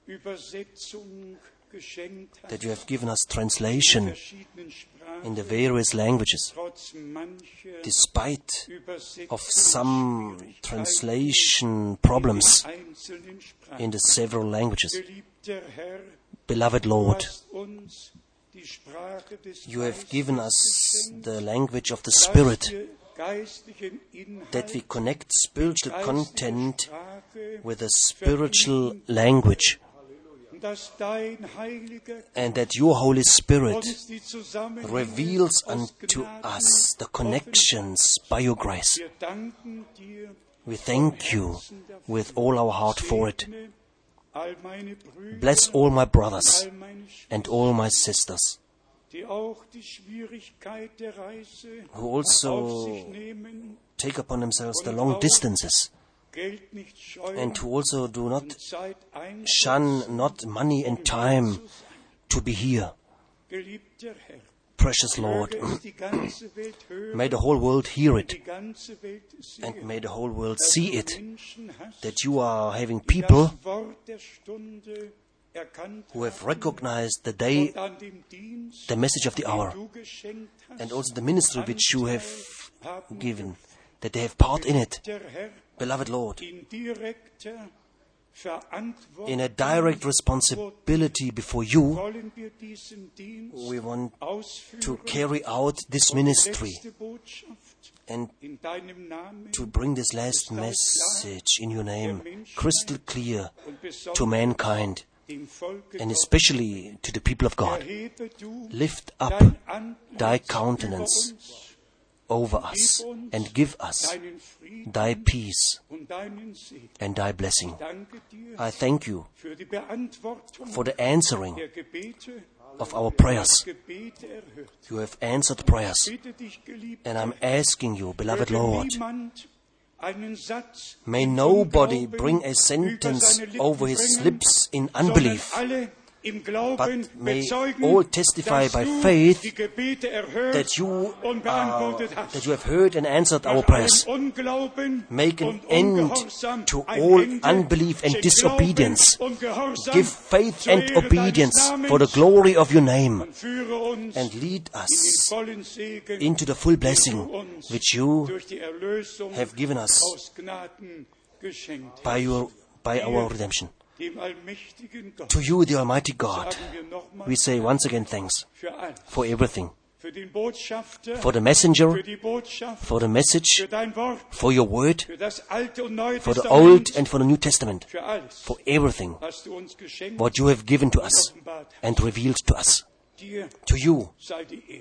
Speaker 2: Übersetzung geschenkt hast,
Speaker 3: that you have given us translation
Speaker 2: verschiedenen Sprachen,
Speaker 3: in the various languages,
Speaker 2: trotz mancher
Speaker 3: despite of
Speaker 2: Übersetzungsschwierigkeiten
Speaker 3: some translation problems
Speaker 2: in einzelnen Sprachen.
Speaker 3: in the several languages.
Speaker 2: Geliebter Herr,
Speaker 3: Beloved
Speaker 2: du
Speaker 3: Lord,
Speaker 2: hast uns die Sprache des
Speaker 3: you have
Speaker 2: Geistes
Speaker 3: given us
Speaker 2: geschenkt,
Speaker 3: the language of the
Speaker 2: dass
Speaker 3: Spirit,
Speaker 2: wir geistlichen
Speaker 3: that we
Speaker 2: Inhalt,
Speaker 3: connect spiritual
Speaker 2: geistige
Speaker 3: content
Speaker 2: Sprache
Speaker 3: with a spiritual language,
Speaker 2: und dass dein Heiliger
Speaker 3: and that your Holy Spirit
Speaker 2: uns die Zusammenhänge
Speaker 3: reveals
Speaker 2: aus
Speaker 3: unto
Speaker 2: Gnaden
Speaker 3: us the connections by your grace.
Speaker 2: Wir danken dir,
Speaker 3: We thank you with all our heart for it.
Speaker 2: segne all meine Brüder,
Speaker 3: Bless all my brothers
Speaker 2: all meine Schwestern,
Speaker 3: and all my sisters,
Speaker 2: die auch die Schwierigkeit der Reise
Speaker 3: who
Speaker 2: auf sich
Speaker 3: also
Speaker 2: nehmen,
Speaker 3: take upon themselves the long distances,
Speaker 2: Geld nicht scheuen
Speaker 3: and who also do not
Speaker 2: und Zeit einsetzen.
Speaker 3: shun not money and time to be here.
Speaker 2: Geliebter Herr,
Speaker 3: Precious Lord,
Speaker 2: möge es die ganze Welt hören,
Speaker 3: may the whole world hear it,
Speaker 2: die ganze Welt sehen,
Speaker 3: and may the whole world
Speaker 2: dass
Speaker 3: see
Speaker 2: du
Speaker 3: it,
Speaker 2: Menschen hast,
Speaker 3: that you are having
Speaker 2: die
Speaker 3: people
Speaker 2: das Wort der Stunde erkannt
Speaker 3: who have
Speaker 2: haben
Speaker 3: recognized the day,
Speaker 2: und an dem Dienst,
Speaker 3: the message of the
Speaker 2: den
Speaker 3: hour,
Speaker 2: du geschenkt hast,
Speaker 3: and also the ministry which you have
Speaker 2: haben
Speaker 3: given, that they have part in it.
Speaker 2: der Herr
Speaker 3: Beloved Lord,
Speaker 2: in direkter Verantwortung
Speaker 3: in a direct responsibility before you,
Speaker 2: wollen wir diesen Dienst
Speaker 3: we want
Speaker 2: ausführen
Speaker 3: to carry out this
Speaker 2: und die
Speaker 3: ministry
Speaker 2: letzte Botschaft
Speaker 3: and
Speaker 2: in deinem Namen
Speaker 3: to bring this last message in your name crystal clear to mankind,
Speaker 2: dem Volke
Speaker 3: and especially to the people of God.
Speaker 2: erhebe du
Speaker 3: Lift up
Speaker 2: dein Antlitz
Speaker 3: thy
Speaker 2: über
Speaker 3: countenance
Speaker 2: uns,
Speaker 3: over us and give us
Speaker 2: deinen Frieden
Speaker 3: thy peace
Speaker 2: und deinen Segen.
Speaker 3: and thy blessing.
Speaker 2: Danke dir
Speaker 3: I thank you
Speaker 2: für die Beantwortung
Speaker 3: for the answering
Speaker 2: der Gebete,
Speaker 3: of our prayers.
Speaker 2: Gebete erhört.
Speaker 3: You have answered prayers,
Speaker 2: Bitte dich, geliebter
Speaker 3: and I'm asking you, beloved
Speaker 2: möge
Speaker 3: Lord,
Speaker 2: niemand einen Satz
Speaker 3: may
Speaker 2: im
Speaker 3: nobody
Speaker 2: Unglauben
Speaker 3: bring a
Speaker 2: über
Speaker 3: sentence
Speaker 2: seine Lippen
Speaker 3: over his
Speaker 2: bringen,
Speaker 3: lips in
Speaker 2: sondern
Speaker 3: unbelief,
Speaker 2: alle im Glauben
Speaker 3: but may
Speaker 2: bezeugen,
Speaker 3: all testify
Speaker 2: dass
Speaker 3: by
Speaker 2: du
Speaker 3: faith
Speaker 2: die Gebete erhört
Speaker 3: that you
Speaker 2: und beantwortet hast.
Speaker 3: that you have heard and answered our
Speaker 2: Nach
Speaker 3: prayers.
Speaker 2: allem Unglauben
Speaker 3: Make an
Speaker 2: und
Speaker 3: end
Speaker 2: Ungehorsam
Speaker 3: to
Speaker 2: ein
Speaker 3: all
Speaker 2: Ende.
Speaker 3: unbelief and
Speaker 2: Schenk
Speaker 3: disobedience.
Speaker 2: Glauben und Gehorsam
Speaker 3: Give faith
Speaker 2: zur
Speaker 3: and
Speaker 2: Ehre
Speaker 3: obedience
Speaker 2: deines Namens
Speaker 3: for the glory of your name,
Speaker 2: und führe uns
Speaker 3: and lead
Speaker 2: in den
Speaker 3: us
Speaker 2: vollen Segen,
Speaker 3: into the full
Speaker 2: den du
Speaker 3: blessing
Speaker 2: uns
Speaker 3: which you
Speaker 2: durch die Erlösung
Speaker 3: have given us
Speaker 2: aus Gnaden geschenkt
Speaker 3: by
Speaker 2: hast.
Speaker 3: our redemption.
Speaker 2: Dem allmächtigen Gott
Speaker 3: To you, the Almighty God,
Speaker 2: sagen wir nochmal
Speaker 3: we say once again thanks
Speaker 2: für alles.
Speaker 3: for everything,
Speaker 2: Für den Botschafter,
Speaker 3: for the messenger,
Speaker 2: für die Botschaft,
Speaker 3: for the message,
Speaker 2: für dein Wort,
Speaker 3: for your word,
Speaker 2: für das Alte und Neue
Speaker 3: for the
Speaker 2: Testament,
Speaker 3: Old and for the New Testament,
Speaker 2: für alles,
Speaker 3: for everything
Speaker 2: was du uns geschenkt
Speaker 3: what you have given to us
Speaker 2: offenbart hast.
Speaker 3: and revealed to us.
Speaker 2: Dir
Speaker 3: To you
Speaker 2: sei die Ehre.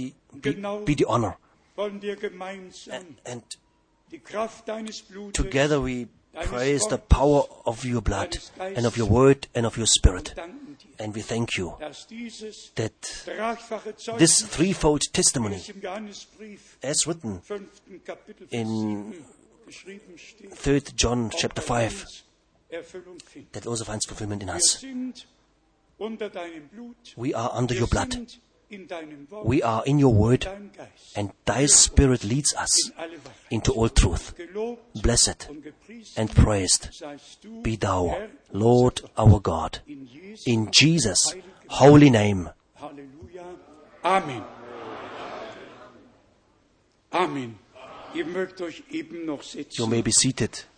Speaker 3: be the honor.
Speaker 2: Wollen wir gemeinsam
Speaker 3: And
Speaker 2: die Kraft deines Blutes,
Speaker 3: together we praise the power of your blood and of your word and of your spirit.
Speaker 2: danken dir,
Speaker 3: And we thank you
Speaker 2: dass dieses
Speaker 3: that
Speaker 2: dreifache
Speaker 3: this
Speaker 2: Zeugnis,
Speaker 3: threefold
Speaker 2: wie
Speaker 3: testimony,
Speaker 2: es im Johannesbrief
Speaker 3: as written
Speaker 2: 5. Kapitel Vers
Speaker 3: in
Speaker 2: 7 geschrieben steht,
Speaker 3: 3 John
Speaker 2: auch
Speaker 3: chapter
Speaker 2: bei
Speaker 3: 5,
Speaker 2: uns Erfüllung findet.
Speaker 3: that also finds fulfillment in
Speaker 2: Wir
Speaker 3: us.
Speaker 2: sind unter deinem Blut,
Speaker 3: We are under
Speaker 2: wir
Speaker 3: your blood.
Speaker 2: sind in deinem Wort,
Speaker 3: We are in your word,
Speaker 2: dein Geist,
Speaker 3: and thy spirit leads us
Speaker 2: in alle Wahrheit.
Speaker 3: into all truth.
Speaker 2: Gelobt
Speaker 3: Blessed
Speaker 2: und gepriesen
Speaker 3: and praised
Speaker 2: seist du,
Speaker 3: be thou,
Speaker 2: Herr,
Speaker 3: Lord our God,
Speaker 2: in Jesu
Speaker 3: in Jesus' holy name.
Speaker 2: Halleluja. Amen. Amen. Ihr mögt euch eben noch
Speaker 3: You
Speaker 2: sitzen.
Speaker 3: may be seated.